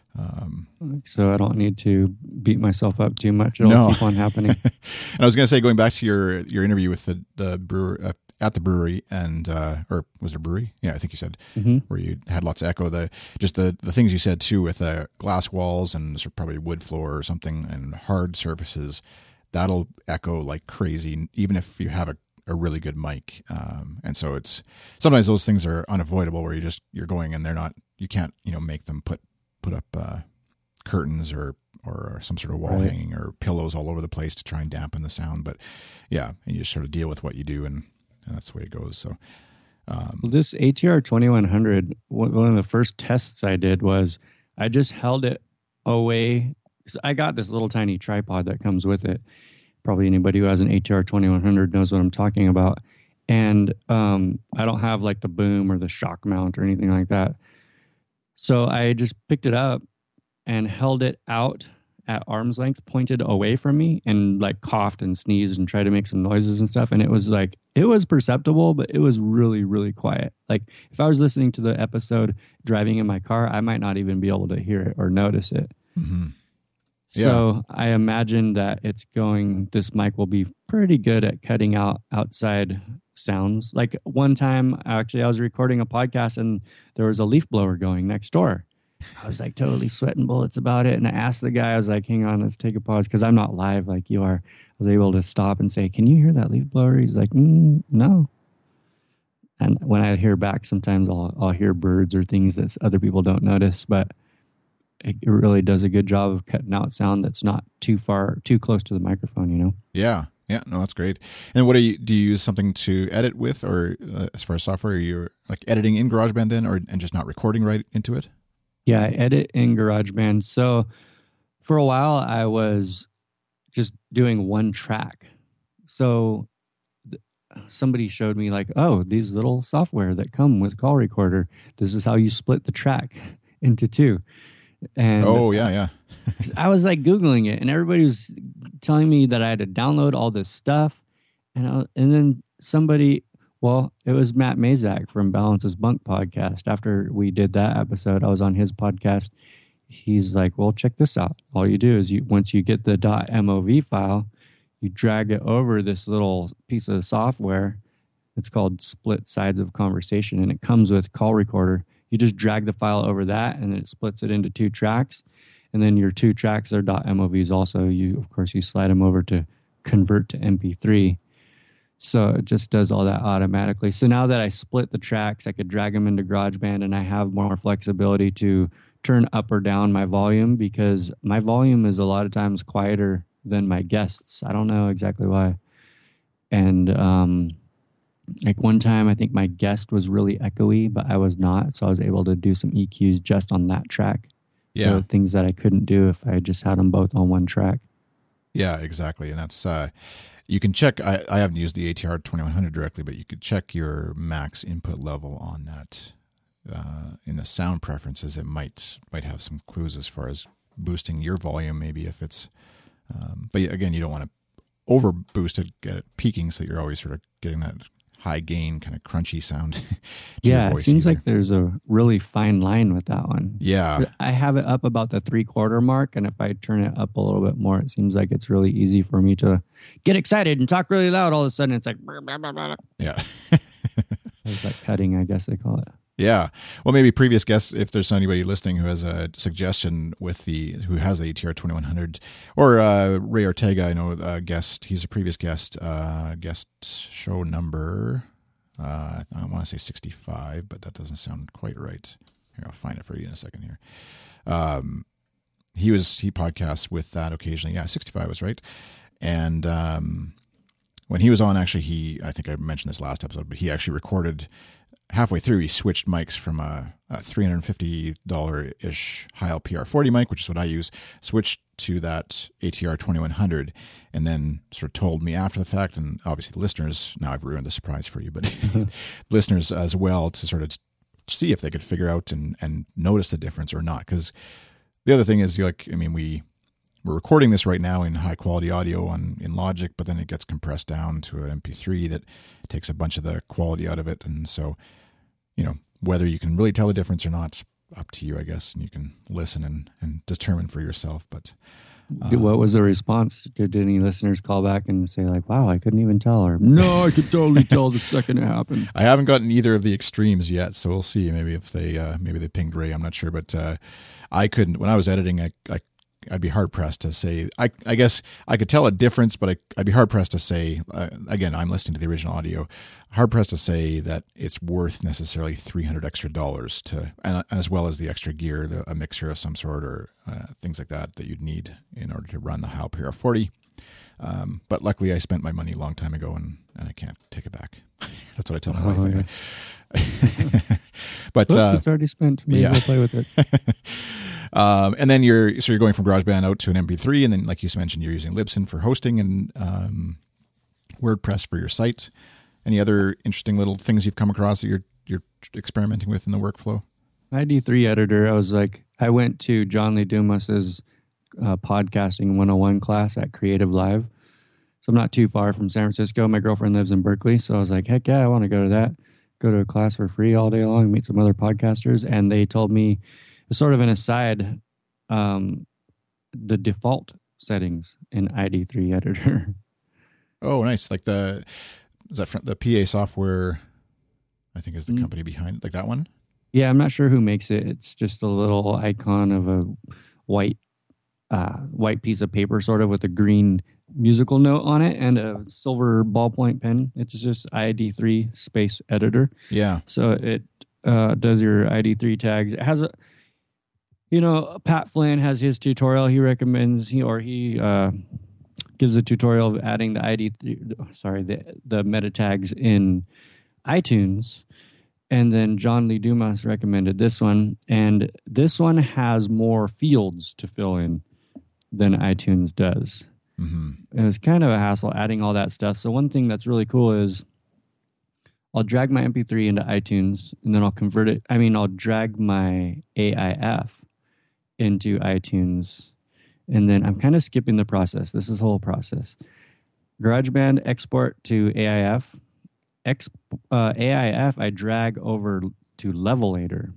I don't need to beat myself up too much. It'll keep on happening. And I was going to say, going back to your interview with the brewer at the brewery, and or was it a brewery? Yeah, I think you said where you had lots of echo. The things you said too with glass walls and probably wood floor or something and hard surfaces, that'll echo like crazy, even if you have a really good mic. And so it's sometimes those things are unavoidable where you're going and you can't make them put up curtains or some sort of wall hanging or pillows all over the place to try and dampen the sound. But yeah, and you just sort of deal with what you do, and that's the way it goes. So this ATR 2100, one of the first tests I did was I just held it away. I got this little tiny tripod that comes with it. Probably anybody who has an ATR 2100 knows what I'm talking about. And I don't have like the boom or the shock mount or anything like that. So I just picked it up and held it out at arm's length, pointed away from me, and like coughed and sneezed and tried to make some noises and stuff. And it was perceptible, but it was really, really quiet. Like if I was listening to the episode driving in my car, I might not even be able to hear it or notice it. Mm-hmm. Yeah. So I imagine that this mic will be pretty good at cutting out outside sounds. Like one time, actually, I was recording a podcast and there was a leaf blower going next door. I was like totally sweating bullets about it. And I asked the guy, I was like, hang on, let's take a pause. Because I'm not live like you are. I was able to stop and say, can you hear that leaf blower? He's like, no. And when I hear back, sometimes I'll hear birds or things that other people don't notice. But it really does a good job of cutting out sound that's not too close to the microphone, Yeah. Yeah, no, that's great. And do you use something to edit with, or as far as software, are you like editing in GarageBand then, and just not recording right into it? Yeah, I edit in GarageBand. So for a while, I was just doing one track. So somebody showed me like, oh, these little software that come with Call Recorder. This is how you split the track into two. And yeah. I was like Googling it, and everybody was telling me that I had to download all this stuff. And then somebody, well, it was Matt Mazak from Balance's Bunk podcast. After we did that episode, I was on his podcast. He's like, well, check this out. All you do is once you get the .mov file, you drag it over this little piece of software. It's called Split Sides of Conversation, and it comes with Call Recorder. You just drag the file over that, and then it splits it into 2 tracks. And then your 2 tracks are .movs also. You slide them over to convert to MP3. So it just does all that automatically. So now that I split the tracks, I could drag them into GarageBand, and I have more flexibility to turn up or down my volume, because my volume is a lot of times quieter than my guests. I don't know exactly why. And like one time, I think my guest was really echoey, but I was not. So I was able to do some EQs just on that track. Yeah. So things that I couldn't do if I just had them both on one track. Yeah, exactly. And that's, you can check, I haven't used the ATR 2100 directly, but you could check your max input level on that. In the sound preferences, it might have some clues as far as boosting your volume, maybe if it's, but again, you don't want to over boost it, get it peaking, so you're always sort of getting that high gain kind of crunchy sound. Yeah, it seems like there's a really fine line with that one. Yeah. I have it up about the 3/4 mark, and if I turn it up a little bit more, it seems like it's really easy for me to get excited and talk really loud. All of a sudden, it's like, yeah. It's like cutting, I guess they call it. Yeah. Well, maybe previous guests, if there's anybody listening who has a suggestion who has the ATR 2100, or Ray Ortega, I know, guest, he's a previous guest show number, I want to say 65, but that doesn't sound quite right. Here, I'll find it for you in a second here. He podcasts with that occasionally. Yeah, 65 was right. And when he was on, actually, I think I mentioned this last episode, but he actually recorded. Halfway through, he switched mics from a $350-ish Heil PR40 mic, which is what I use, switched to that ATR 2100, and then sort of told me after the fact, and obviously the listeners, now I've ruined the surprise for you, but listeners as well, to sort of see if they could figure out and notice the difference or not. Because the other thing is, we're recording this right now in high-quality audio in Logic, but then it gets compressed down to an MP3 that takes a bunch of the quality out of it. And so, whether you can really tell the difference or not, it's up to you, I guess, and you can listen and determine for yourself. But what was the response? Did any listeners call back and say like, wow, I couldn't even tell, or no, I could totally tell the second it happened? I haven't gotten either of the extremes yet, so we'll see. Maybe if they pinged Ray, I'm not sure. But I couldn't, when I was editing, I'd be hard-pressed to say, I guess I could tell a difference, but I'd be hard-pressed to say, again, I'm listening to the original audio, hard-pressed to say that it's worth necessarily $300 extra and as well as the extra gear, a mixer of some sort, or things like that you'd need in order to run the Heil PR40. But luckily, I spent my money a long time ago, and I can't take it back. That's what I tell my wife anyway. But it's already spent. Maybe we'll play with it. And then you're going from GarageBand out to an MP3, and then, like you mentioned, you're using Libsyn for hosting and WordPress for your site. Any other interesting little things you've come across that you're experimenting with in the workflow? ID3 editor. I went to John Lee Dumas's podcasting 101 class at Creative Live. So I'm not too far from San Francisco. My girlfriend lives in Berkeley, so I was like, heck yeah, I want to go to that. Go to a class for free all day long, meet some other podcasters, and they told me, sort of an aside, the default settings in ID3 editor. Oh, nice! Like is that from the PA Software? I think is the company behind, like that one. Yeah, I'm not sure who makes it. It's just a little icon of a white piece of paper, sort of with a green musical note on it and a silver ballpoint pen. It's just ID3 space editor. Yeah. So it does your ID3 tags. It has Pat Flynn has his tutorial. He recommends he gives a tutorial of adding the meta tags in iTunes. And then John Lee Dumas recommended this one. And this one has more fields to fill in than iTunes does. Mm-hmm. It was kind of a hassle adding all that stuff. So one thing that's really cool is I'll drag my MP3 into iTunes, and then I'll convert it. I'll drag my AIF into iTunes, and then I'm kind of skipping the process. This is the whole process. GarageBand export to AIF. AIF I drag over to Levelator.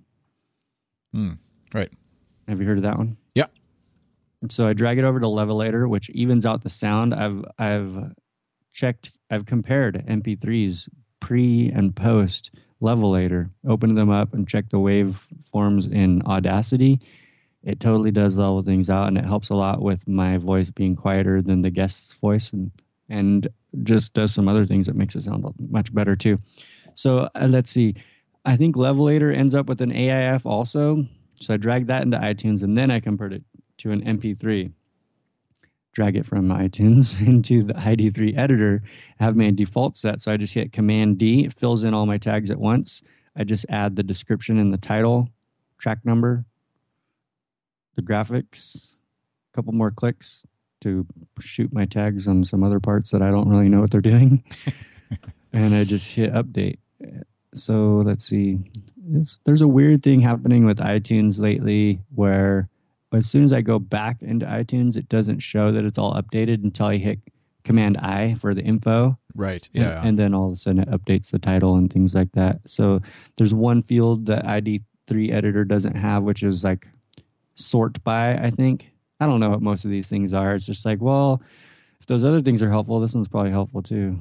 Right. Have you heard of that one? Yeah. So I drag it over to Levelator, which evens out the sound. I've compared MP3s pre and post Levelator, opened them up and checked the waveforms in Audacity. It totally does level things out, and it helps a lot with my voice being quieter than the guest's voice, and just does some other things that makes it sound much better too. So let's see. I think Levelator ends up with an AIF also. So I drag that into iTunes, and then I convert it to an MP3. Drag it from iTunes into the ID3 editor. I have my default set, so I just hit Command D. It fills in all my tags at once. I just add the description and the title, track number, the graphics, a couple more clicks to shoot my tags on some other parts that I don't really know what they're doing. And I just hit update. So let's see. There's a weird thing happening with iTunes lately where as soon as I go back into iTunes, it doesn't show that it's all updated until I hit Command I for the info. Right, yeah. And then all of a sudden it updates the title and things like that. So there's one field that ID3 editor doesn't have, which is like sort by, I think. I don't know what most of these things are. It's just like, well, if those other things are helpful, this one's probably helpful too.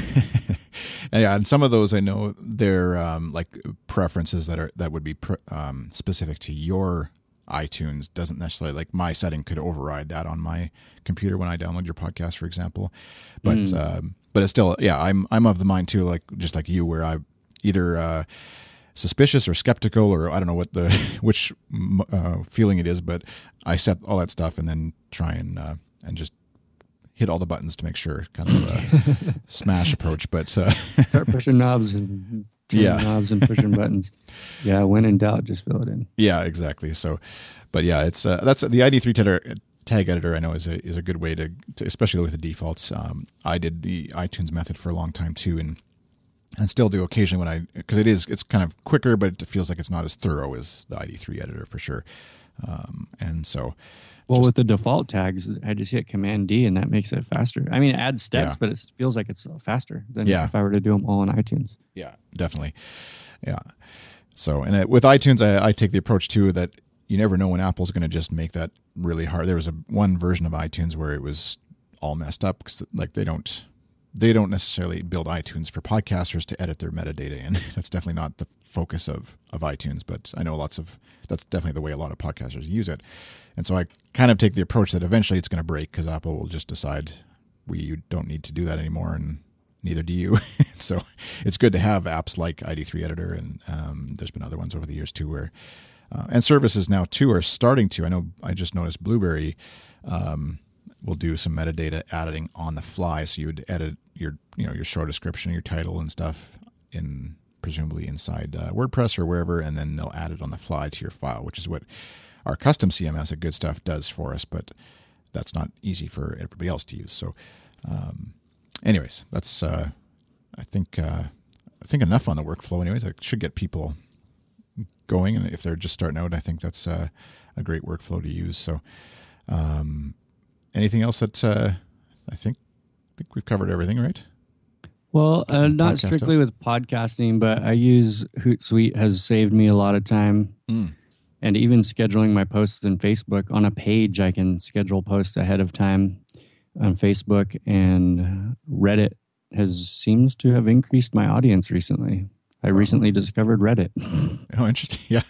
Yeah, and some of those I know they're like preferences that would be specific to your iTunes. Doesn't necessarily, like my setting could override that on my computer when I download your podcast, for example. But it's still, yeah, I'm of the mind too, like just like you, where I either suspicious or skeptical, or I don't know which feeling it is, but I set all that stuff and then try and just hit all the buttons to make sure, kind of a smash approach. But start pushing knobs and knobs and pushing buttons. Yeah, when in doubt, just fill it in. Yeah, exactly. So, but yeah, it's that's the ID3 tag editor. I know is a good way to especially with the defaults. I did the iTunes method for a long time too, and still do occasionally because it's kind of quicker, but it feels like it's not as thorough as the ID3 editor for sure. And so. Well, with the default tags, I just hit Command D, and that makes it faster. I mean, it adds steps, but it feels like it's faster than if I were to do them all on iTunes. Yeah, definitely. Yeah. So, and with iTunes, I take the approach too that you never know when Apple's going to just make that really hard. There was one version of iTunes where it was all messed up because like they don't necessarily build iTunes for podcasters to edit their metadata in. That's definitely not the focus of iTunes, but I know that's definitely the way a lot of podcasters use it. And so I kind of take the approach that eventually it's going to break because Apple will just decide we don't need to do that anymore, and neither do you. So it's good to have apps like ID3 Editor, and there's been other ones over the years too where and services now too are starting to. I know I just noticed Blueberry will do some metadata editing on the fly, so you would edit your show description, your title and stuff in presumably inside WordPress or wherever, and then they'll add it on the fly to your file, which is what our custom CMS at Good Stuff does for us, but that's not easy for everybody else to use. So anyways, that's I think enough on the workflow anyways. I should get people going, and if they're just starting out, I think that's a great workflow to use. So anything else that I think we've covered everything, right? Well, not strictly with podcasting, but I use Hootsuite has saved me a lot of time. And even scheduling my posts in Facebook on a page, I can schedule posts ahead of time on Facebook, and Reddit seems to have increased my audience recently. I recently discovered Reddit. Oh, interesting. Yeah.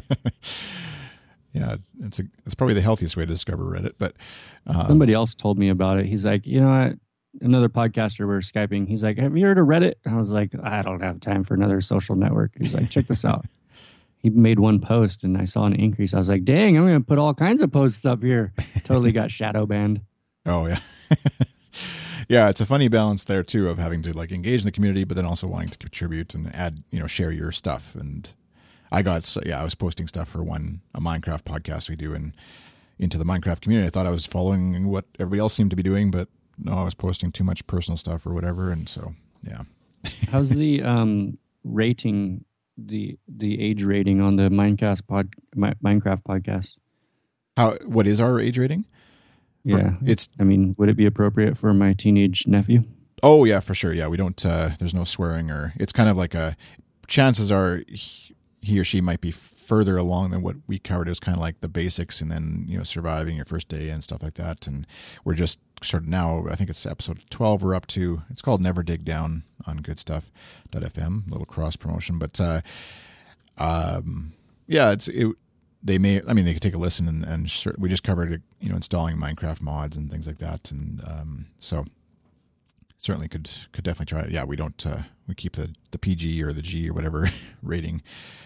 Yeah, it's probably the healthiest way to discover Reddit. But somebody else told me about it. He's like, you know what? Another podcaster, we're Skyping. He's like, have you heard of Reddit? I was like, I don't have time for another social network. He's like, check this out. He made one post, and I saw an increase. I was like, dang, I'm going to put all kinds of posts up here. Totally got shadow banned. Oh, yeah. Yeah, it's a funny balance there, too, of having to like engage in the community, but then also wanting to contribute and add, share your stuff. And I was posting stuff for a Minecraft podcast we do into the Minecraft community. I thought I was following what everybody else seemed to be doing, but no, I was posting too much personal stuff or whatever. And so, yeah. How's the rating, the age rating on the Minecraft podcast. What is our age rating? Yeah, would it be appropriate for my teenage nephew? Oh yeah, for sure. Yeah, we don't. There's no swearing, or it's kind of like chances are he or she might be further along than what we covered. It was kind of like the basics, and then surviving your first day and stuff like that. And we're just sort of now. I think it's episode 12. We're up to. It's called Never Dig Down on GoodStuff.fm. Little cross promotion, but yeah, they may. I mean, they could take a listen, and we just covered installing Minecraft mods and things like that, and so certainly could definitely try it. Yeah, we don't. We keep the PG or the G or whatever rating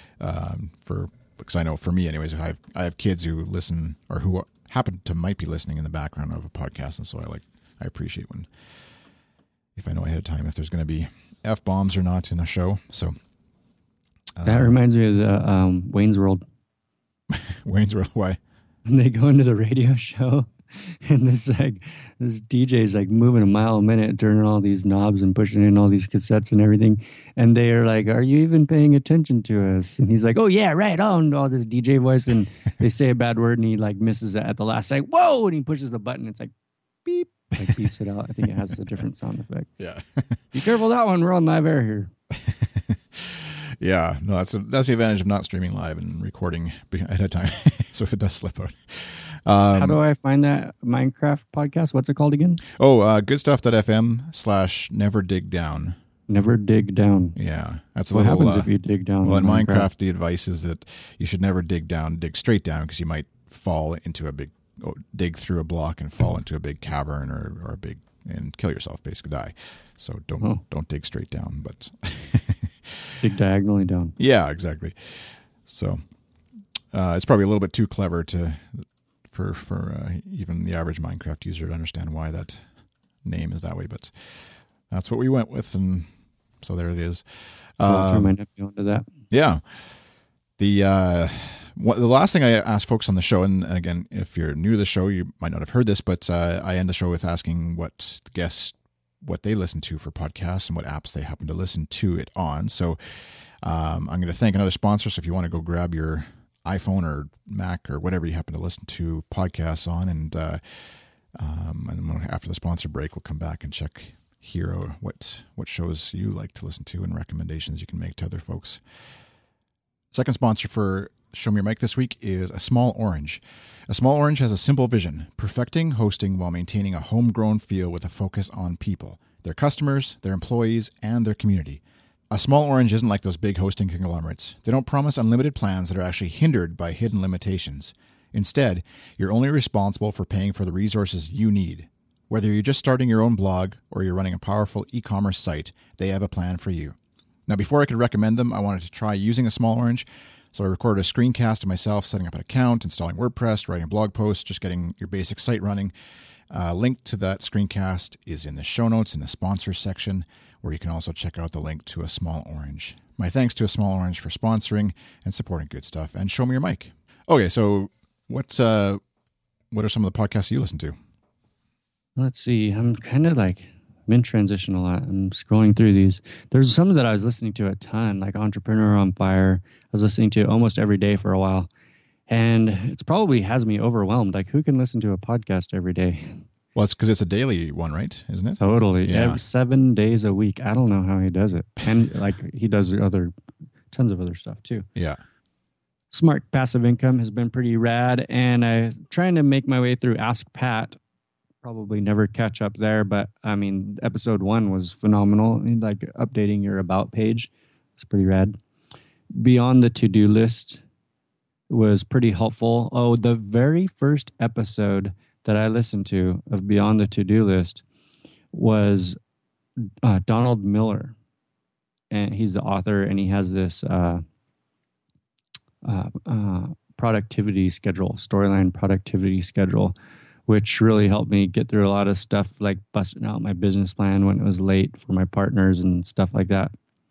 because I know for me, anyways, I have kids who listen or who happen to might be listening in the background of a podcast, and so I appreciate if I know ahead of time if there's going to be F-bombs or not in the show. So that reminds me of the Wayne's World. Wayne's World, why? And they go into the radio show, and this DJ's like moving a mile a minute, turning all these knobs and pushing in all these cassettes and everything. And they are like, "Are you even paying attention to us?" And he's like, "Oh yeah, right on." All this DJ voice, and they say a bad word, and he like misses it at the last. Like, whoa! And he pushes the button. It's like beep, like beeps it out. I think it has a different sound effect. Yeah. Be careful that one. We're on live air here. Yeah, no, that's the advantage of not streaming live and recording ahead of time. So if it does slip out. How do I find that Minecraft podcast? What's it called again? Oh, goodstuff.fm/never dig down. Never dig down. Yeah, that's what happens if you dig down. Well, in Minecraft, the advice is that you should never dig straight down, because you might fall into dig through a block and fall into a big cavern or a big and kill yourself, basically die. So don't dig straight down, but dig diagonally down. Yeah, exactly. So it's probably a little bit too clever for even the average Minecraft user to understand why that name is that way, but that's what we went with, and so there it is. I'll turn my nephew onto that. Yeah. The last thing I ask folks on the show, and again, if you're new to the show, you might not have heard this, but I end the show with asking what the guests, what they listen to for podcasts and what apps they happen to listen to it on. So I'm going to thank another sponsor. So if you want to go grab your iPhone or Mac or whatever you happen to listen to podcasts on, and after the sponsor break, we'll come back and check here what shows you like to listen to and recommendations you can make to other folks. Second sponsor for Show Me Your Mic this week is A Small Orange. A Small Orange has a simple vision: perfecting hosting while maintaining a homegrown feel with a focus on people, their customers, their employees, and their community. A Small Orange isn't like those big hosting conglomerates. They don't promise unlimited plans that are actually hindered by hidden limitations. Instead, you're only responsible for paying for the resources you need. Whether you're just starting your own blog or you're running a powerful e-commerce site, they have a plan for you. Now, before I could recommend them, I wanted to try using A Small Orange. So I recorded a screencast of myself setting up an account, installing WordPress, writing blog posts, just getting your basic site running. Link to that screencast is in the show notes in the sponsors section, where you can also check out the link to A Small Orange. My thanks to A Small Orange for sponsoring and supporting Good Stuff, and Show Me Your Mic. Okay, so what are some of the podcasts you listen to? Let's see. I'm kind of I'm in transition a lot. I'm scrolling through these. There's some that I was listening to a ton, like Entrepreneur on Fire. I was listening to almost every day for a while. And it's probably has me overwhelmed. Like, who can listen to a podcast every day? Well, it's because it's a daily one, right? Isn't it? Totally. Yeah. 7 days a week. I don't know how he does it. And he does tons of other stuff too. Yeah. Smart Passive Income has been pretty rad. And I'm trying to make my way through Ask Pat. Probably never catch up there, but I mean, episode 1 was phenomenal. Like updating your about page, it's pretty rad. Beyond the To-Do List was pretty helpful. Oh, the very first episode that I listened to of Beyond the To-Do List was Donald Miller, and he's the author, and he has this productivity schedule, storyline productivity schedule, which really helped me get through a lot of stuff, like busting out my business plan when it was late for my partners and stuff like that.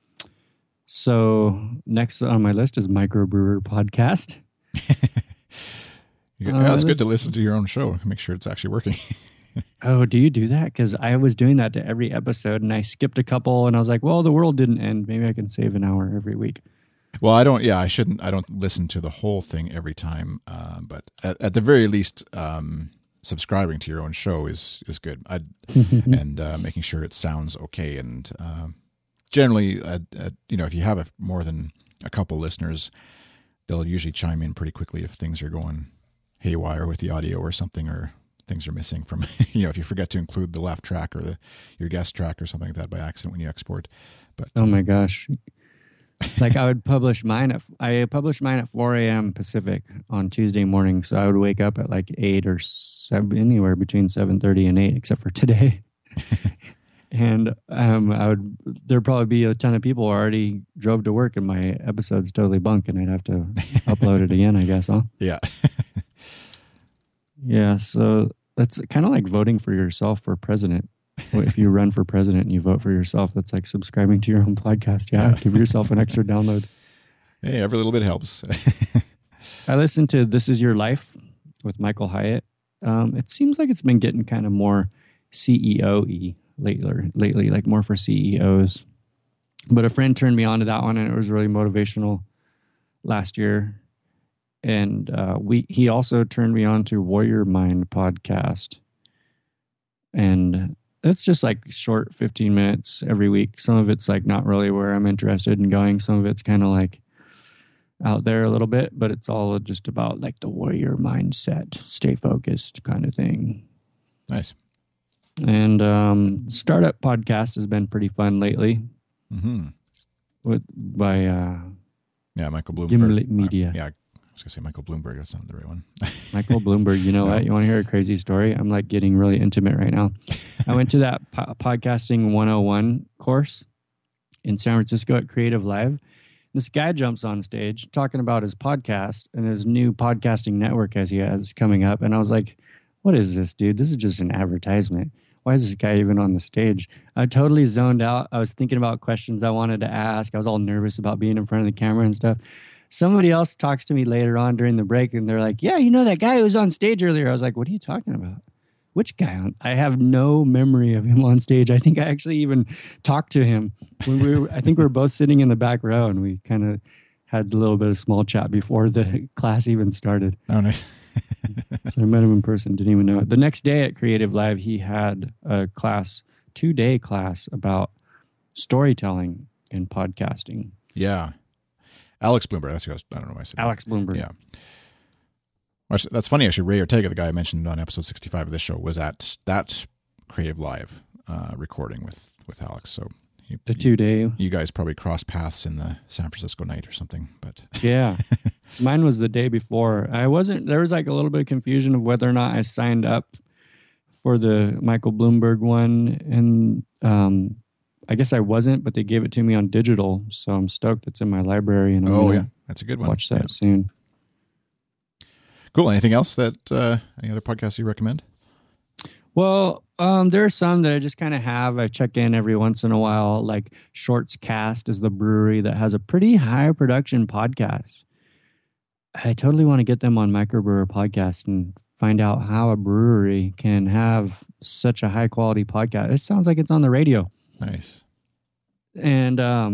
So next on my list is Microbrewer Podcast. It's good to listen to your own show. Make sure it's actually working. Oh, do you do that? Because I was doing that to every episode, and I skipped a couple, and I was like, well, the world didn't end. Maybe I can save an hour every week. Well, I don't. Yeah, I shouldn't. I don't listen to the whole thing every time. But at the very least, subscribing to your own show is good. And making sure it sounds okay. And generally, if you have more than a couple listeners, they'll usually chime in pretty quickly if things are going haywire with the audio or something, or things are missing from. If you forget to include the laugh track or your guest track or something like that by accident when you export. But oh my gosh. Like I would publish mine at 4 a.m. Pacific on Tuesday morning. So I would wake up at like 8 or 7, anywhere between 7:30 and 8, except for today. And there'd probably be a ton of people who already drove to work and my episode's totally bunk and I'd have to upload it again, I guess, huh? Yeah. Yeah. So that's kind of like voting for yourself for president. If you run for president and you vote for yourself, that's like subscribing to your own podcast. Yeah. Give yourself an extra download. Hey, every little bit helps. I listened to This Is Your Life with Michael Hyatt. It seems like it's been getting kind of more CEO-y lately, like more for CEOs. But a friend turned me on to that one, and it was really motivational last year. And he also turned me on to Warrior Mind podcast. And it's just like short 15 minutes every week. Some of it's like not really where I'm interested in going. Some of it's kind of like out there a little bit, but it's all just about like the warrior mindset, stay focused kind of thing. Nice. And startup podcast has been pretty fun lately. Mm-hmm. By Michael Bloomberg. Gimlet Media. I was going to say Michael Bloomberg. That's not the right one. Michael Bloomberg. You know what? You want to hear a crazy story? I'm like getting really intimate right now. I went to that podcasting 101 course in San Francisco at Creative Live. This guy jumps on stage talking about his podcast and his new podcasting network as he has coming up. And I was like, what is this, dude? This is just an advertisement. Why is this guy even on the stage? I totally zoned out. I was thinking about questions I wanted to ask. I was all nervous about being in front of the camera and stuff. Somebody else talks to me later on during the break, and they're like, yeah, that guy who was on stage earlier. I was like, what are you talking about? Which guy? I have no memory of him on stage. I think I actually even talked to him. I think we were both sitting in the back row, and we kind of had a little bit of small chat before the class even started. Oh, nice. So I met him in person, didn't even know it. The next day at Creative Live, he had a 2-day class about storytelling in podcasting. Yeah. Alex Bloomberg. That's who I don't know why I said Alex Bloomberg. Yeah. That's funny, actually. Ray Ortega, the guy I mentioned on episode 65 of this show, was at that Creative Live recording with Alex. So the 2-day. You guys probably crossed paths in the San Francisco night or something. But yeah, mine was the day before. There was like a little bit of confusion of whether or not I signed up for the Michael Bloomberg one, and I guess I wasn't, but they gave it to me on digital, so I'm stoked. It's in my library, and that's a good one. Watch that soon. Cool. Anything else any other podcasts you recommend? Well, there are some that I just kind of have. I check in every once in a while. Like Shorts Cast is the brewery that has a pretty high production podcast. I totally want to get them on Microbrewer Podcast and find out how a brewery can have such a high quality podcast. It sounds like it's on the radio. Nice. And I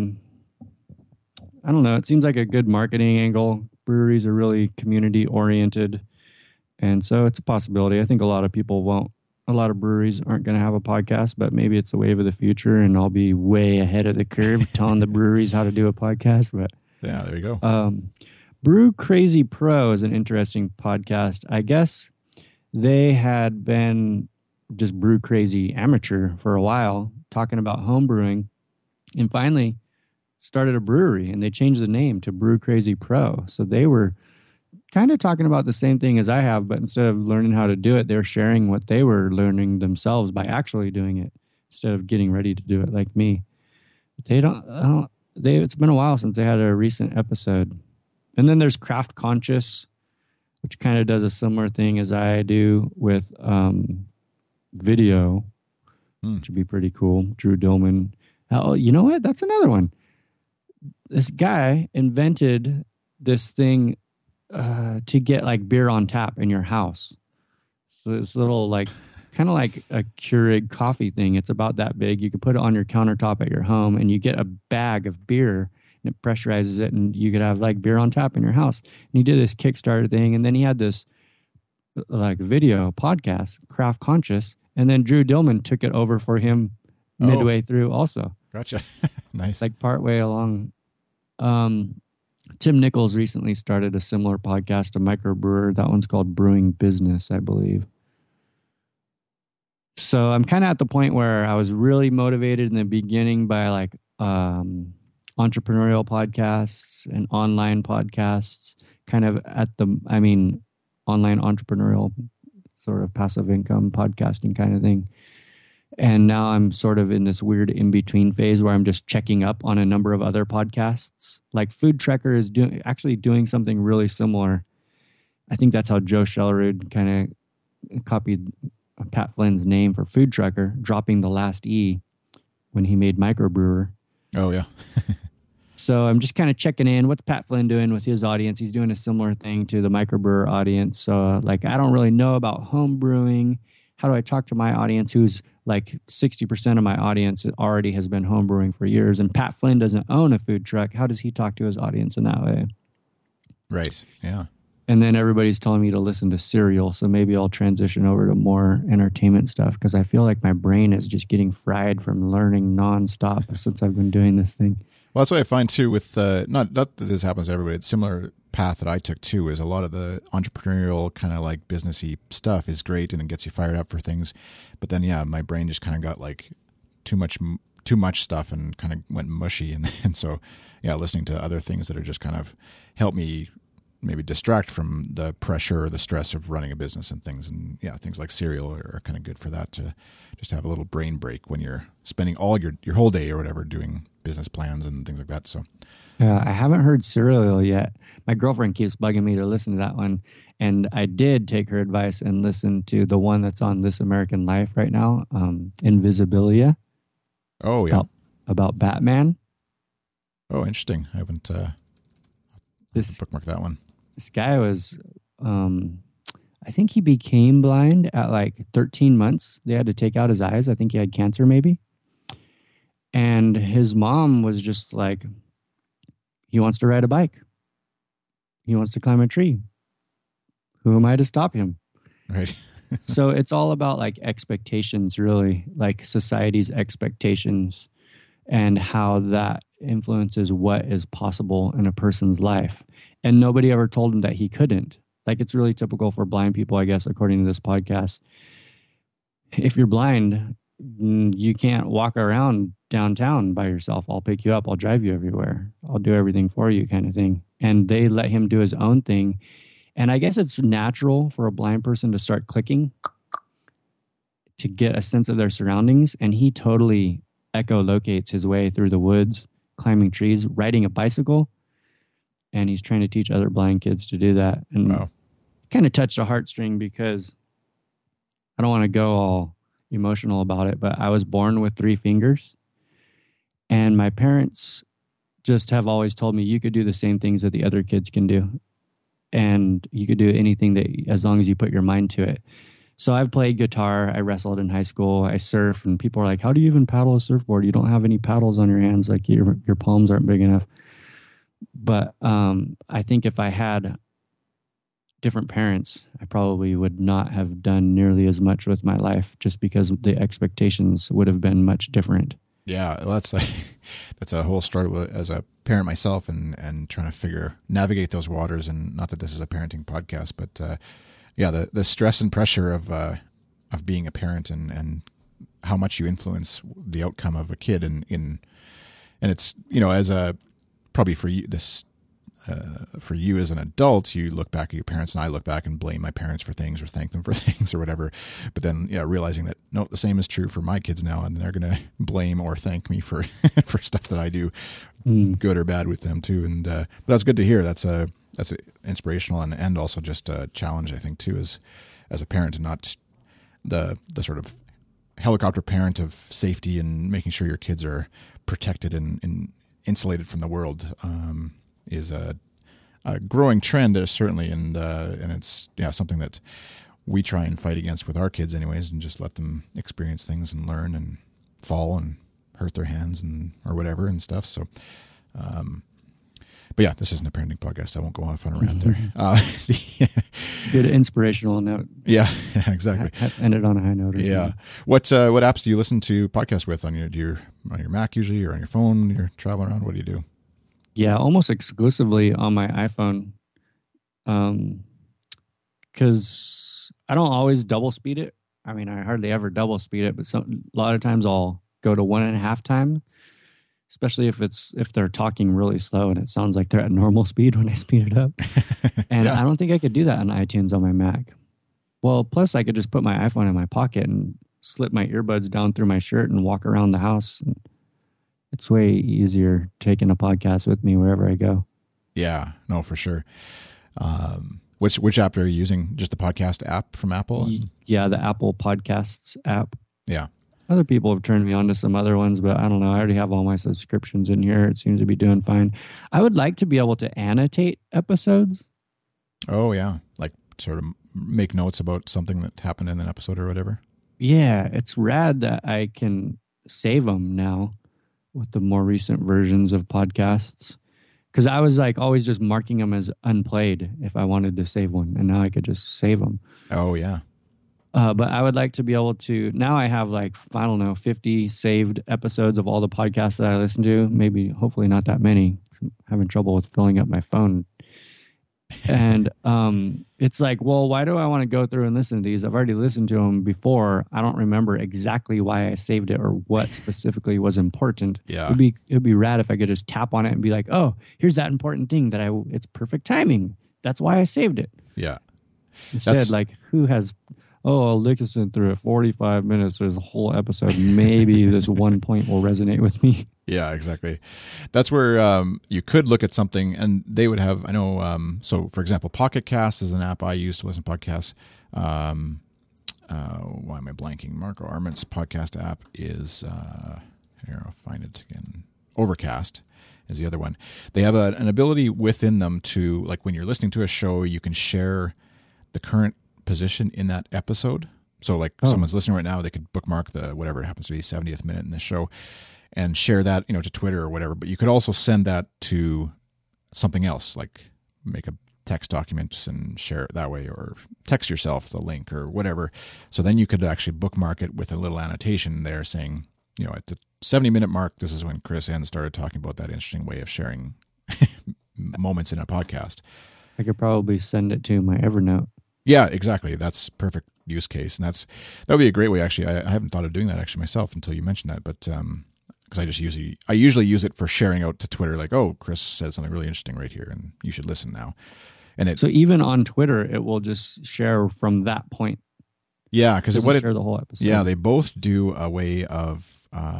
don't know. It seems like a good marketing angle. Breweries are really community oriented. And so it's a possibility. I think a lot of breweries aren't going to have a podcast, but maybe it's the wave of the future and I'll be way ahead of the curve telling the breweries how to do a podcast. But yeah, there you go. Brew Crazy Pro is an interesting podcast. I guess they had been just Brew Crazy Amateur for a while, talking about home brewing, and finally started a brewery, and they changed the name to Brew Crazy Pro. So they were kind of talking about the same thing as I have, but instead of learning how to do it, they're sharing what they were learning themselves by actually doing it instead of getting ready to do it like me. It's been a while since they had a recent episode. And then there's Craft Conscious, which kind of does a similar thing as I do with video, which would be pretty cool. Drew Dillman. Oh, you know what? That's another one. This guy invented this thing to get like beer on tap in your house. So this little like kind of like a Keurig coffee thing. It's about that big. You could put it on your countertop at your home, and you get a bag of beer, and it pressurizes it, and you could have like beer on tap in your house. And he did this Kickstarter thing, and then he had this like video podcast, Craft Conscious, and then Drew Dillman took it over for him midway through also. Gotcha. Nice. Like partway along. Tim Nichols recently started a similar podcast, a microbrewer. That one's called Brewing Business, I believe. So I'm kind of at the point where I was really motivated in the beginning by like entrepreneurial podcasts and online podcasts, kind of online entrepreneurial sort of passive income podcasting kind of thing. And now I'm sort of in this weird in-between phase where I'm just checking up on a number of other podcasts. Like Food Trekker is doing something really similar. I think that's how Joe Shellerud kind of copied Pat Flynn's name for Food Trekker, dropping the last E when he made Microbrewer. Oh, yeah. So I'm just kind of checking in. What's Pat Flynn doing with his audience? He's doing a similar thing to the microbrewer audience. So like, I don't really know about home brewing. How do I talk to my audience who's like 60% of my audience already has been home brewing for years? And Pat Flynn doesn't own a food truck. How does he talk to his audience in that way? Right. Yeah. And then everybody's telling me to listen to Serial. So maybe I'll transition over to more entertainment stuff because I feel like my brain is just getting fried from learning nonstop since I've been doing this thing. Well, that's what I find too with, not that this happens to everybody, it's a similar path that I took too, is a lot of the entrepreneurial kind of like businessy stuff is great and it gets you fired up for things. But then, yeah, my brain just kind of got like too much stuff and kind of went mushy. And so, yeah, listening to other things that are just kind of help me maybe distract from the pressure or the stress of running a business and things. And yeah, things like Serial are kind of good for that, to just have a little brain break when you're spending all your whole day or whatever doing business plans and things like that. So I haven't heard Serial yet. My girlfriend keeps bugging me to listen to that one. And I did take her advice and listen to the one that's on This American Life right now, Invisibilia. Oh, yeah. About Batman. Oh, interesting. I haven't bookmarked that one. This guy was, I think he became blind at like 13 months. They had to take out his eyes. I think he had cancer maybe. And his mom was just like, he wants to ride a bike. He wants to climb a tree. Who am I to stop him? Right. So it's all about like expectations, really, like society's expectations and how that influences what is possible in a person's life. And nobody ever told him that he couldn't. Like, it's really typical for blind people, I guess, according to this podcast. If you're blind, you can't walk around downtown by yourself. I'll pick you up. I'll drive you everywhere. I'll do everything for you, kind of thing. And they let him do his own thing. And I guess it's natural for a blind person to start clicking to get a sense of their surroundings. And he totally echolocates his way through the woods, climbing trees, riding a bicycle. And he's trying to teach other blind kids to do that. And wow. Kind of touched a heartstring because I don't want to go all emotional about it, but I was born with 3 fingers. And my parents just have always told me you could do the same things that the other kids can do. And you could do anything that, as long as you put your mind to it. So I've played guitar. I wrestled in high school. I surf, and people are like, how do you even paddle a surfboard? You don't have any paddles on your hands. Like your palms aren't big enough. But I think if I had different parents, I probably would not have done nearly as much with my life, just because the expectations would have been much different. Yeah, that's a whole struggle as a parent myself, and trying to navigate those waters. And not that this is a parenting podcast, but yeah, the stress and pressure of being a parent and how much you influence the outcome of a kid, and it's, you know, as a probably for you for you as an adult, you look back at your parents, and I look back and blame my parents for things or thank them for things or whatever. But then, yeah, realizing that, no, the same is true for my kids now, and they're going to blame or thank me for for stuff that I do, good or bad, with them too. And but that's good to hear. That's inspirational and also just a challenge, I think, too, as a parent, and not the sort of helicopter parent of safety and making sure your kids are protected and insulated from the world. Is a growing trend, certainly, and it's something that we try and fight against with our kids anyways, and just let them experience things and learn and fall and hurt their hands and or whatever and stuff. So, but yeah, this isn't a parenting podcast. I won't go off on a rant there. Good inspirational note. Yeah, exactly. Ended on a high note. Yeah. What apps do you listen to podcasts with on your Mac usually, or on your phone when you're traveling around? What do you do? Yeah, almost exclusively on my iPhone. Because I don't always double speed it. I mean, I hardly ever double speed it, but a lot of times I'll go to 1.5 time, especially if they're talking really slow and it sounds like they're at normal speed when I speed it up. And I don't think I could do that on iTunes on my Mac. Well, plus I could just put my iPhone in my pocket and slip my earbuds down through my shirt and walk around the house. It's way easier taking a podcast with me wherever I go. Yeah, no, for sure. Which app are you using? Just the podcast app from Apple? Yeah, the Apple Podcasts app. Yeah. Other people have turned me on to some other ones, but I don't know. I already have all my subscriptions in here. It seems to be doing fine. I would like to be able to annotate episodes. Oh, yeah. Like sort of make notes about something that happened in an episode or whatever. Yeah, it's rad that I can save them now with the more recent versions of podcasts. Because I was like always just marking them as unplayed if I wanted to save one. And now I could just save them. Oh, yeah. But I would like to be able to, now I have like, I don't know, 50 saved episodes of all the podcasts that I listen to. Maybe, hopefully not that many. I'm having trouble with filling up my phone. And it's like, well, why do I want to go through and listen to these? I've already listened to them before. I don't remember exactly why I saved it or what specifically was important. Yeah. It'd be rad if I could just tap on it and be like, oh, here's that important thing it's perfect timing. That's why I saved it. Yeah. Instead, I'll listen through it 45 minutes. There's a whole episode. Maybe this one point will resonate with me. Yeah, exactly. That's where you could look at something and they would have, I know, so for example, Pocket Cast is an app I use to listen to podcasts. Why am I blanking? Marco Arment's podcast app is, here, I'll find it again. Overcast is the other one. They have an ability within them to, like when you're listening to a show, you can share the current position in that episode. So like someone's listening right now, they could bookmark the whatever it happens to be 70th minute in the show and share that, to Twitter or whatever. But you could also send that to something else, like make a text document and share it that way, or text yourself the link or whatever. So then you could actually bookmark it with a little annotation there saying, at the 70-minute mark, this is when Chris N started talking about that interesting way of sharing moments in a podcast. I could probably send it to my Evernote. Yeah, exactly. That's perfect use case. And that would be a great way. Actually, I haven't thought of doing that actually myself until you mentioned that. But because I usually use it for sharing out to Twitter, like, oh, Chris said something really interesting right here, and you should listen now. And so even on Twitter, it will just share from that point. Yeah, because share the whole episode. Yeah, they both do a way of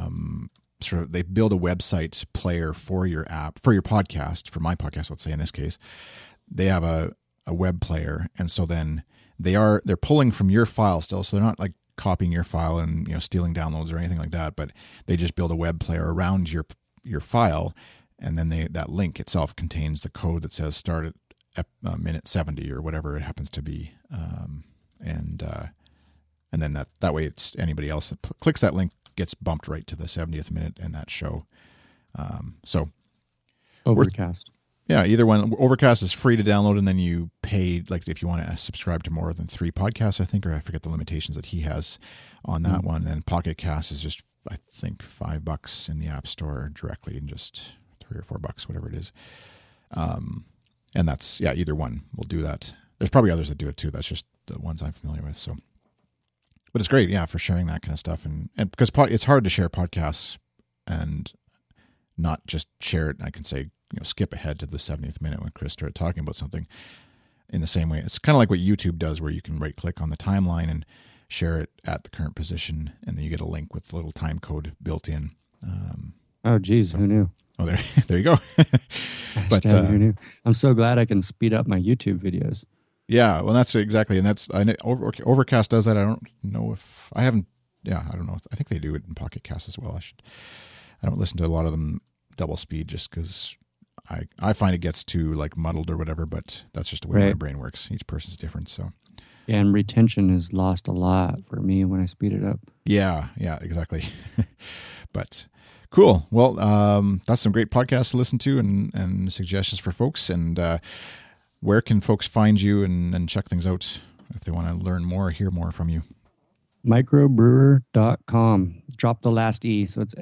they build a website player for your app, for your podcast, for my podcast, let's say in this case. They have a web player, and so then they're pulling from your file still, so they're not like copying your file and stealing downloads or anything like that, but they just build a web player around your file, and then that link itself contains the code that says start at minute 70 or whatever it happens to be, and then that way it's anybody else that clicks that link gets bumped right to the 70th minute in that show. So Overcast. Yeah, either one. Overcast is free to download, and then you pay, like if you want to subscribe to more than 3 podcasts, I think, or I forget the limitations that he has on that one. And Pocket Cast is just, I think, $5 in the App Store directly, and just $3 or $4, whatever it is. And that's, either one will do that. There's probably others that do it too. That's just the ones I'm familiar with. So, but it's great, for sharing that kind of stuff, and because it's hard to share podcasts and not just share it. I can say, skip ahead to the 70th minute when Chris started talking about something in the same way. It's kind of like what YouTube does, where you can right click on the timeline and share it at the current position, and then you get a link with a little time code built in. Who knew? Oh, there you go. But who knew? I'm so glad I can speed up my YouTube videos. Yeah, well, that's exactly, and Overcast does that. I don't know if I haven't. Yeah, I don't know. I think they do it in Pocket Cast as well. I don't listen to a lot of them double speed just because I find it gets too like muddled or whatever, but that's just the way my brain works. Each person's different. So. And retention is lost a lot for me when I speed it up. Yeah, exactly. But cool. Well, that's some great podcasts to listen to and suggestions for folks. And where can folks find you and check things out if they want to learn more, hear more from you? Microbrewer.com. Drop the last E. So it's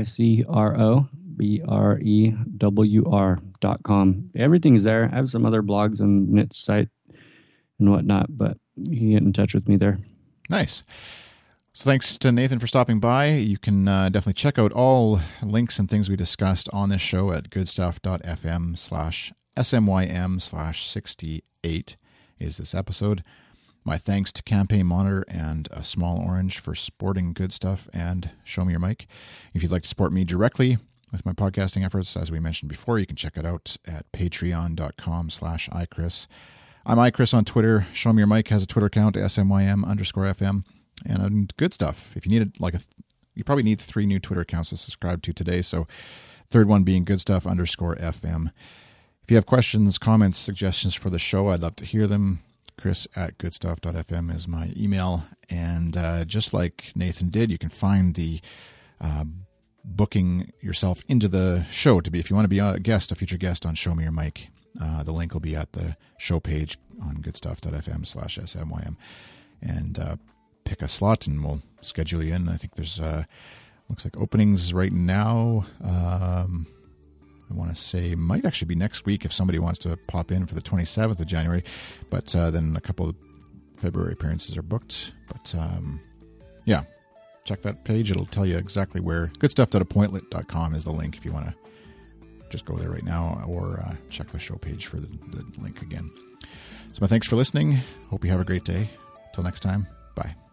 MICROBREWR.com. Everything's there. I have some other blogs and niche site and whatnot, but you can get in touch with me there. Nice. So thanks to Nathan for stopping by. You can definitely check out all links and things we discussed on this show at goodstuff.fm/SMYM/68 is this episode. My thanks to Campaign Monitor and A Small Orange for supporting Good Stuff and Show Me Your Mic. If you'd like to support me directly with my podcasting efforts, as we mentioned before, you can check it out at patreon.com/iChris. I'm iChris on Twitter. Show Me Your Mic has a Twitter account, SMYM_FM. And Good Stuff. If you need you probably need 3 new Twitter accounts to subscribe to today. So third one being goodstuff_FM. If you have questions, comments, suggestions for the show, I'd love to hear them. Chris@goodstuff.fm is my email. And just like Nathan did, you can find the booking yourself into the show if you want to be a future guest on Show Me Your Mic. The link will be at the show page on goodstuff.fm/SMYM. And pick a slot and we'll schedule you in. I think there's looks like openings right now. I want to say might actually be next week if somebody wants to pop in for the 27th of January, but then a couple of February appearances are booked. But yeah, check that page. It'll tell you exactly where. Goodstuff.appointlet.com is the link if you want to just go there right now, or check the show page for the link again. So my thanks for listening. Hope you have a great day. Till next time, bye.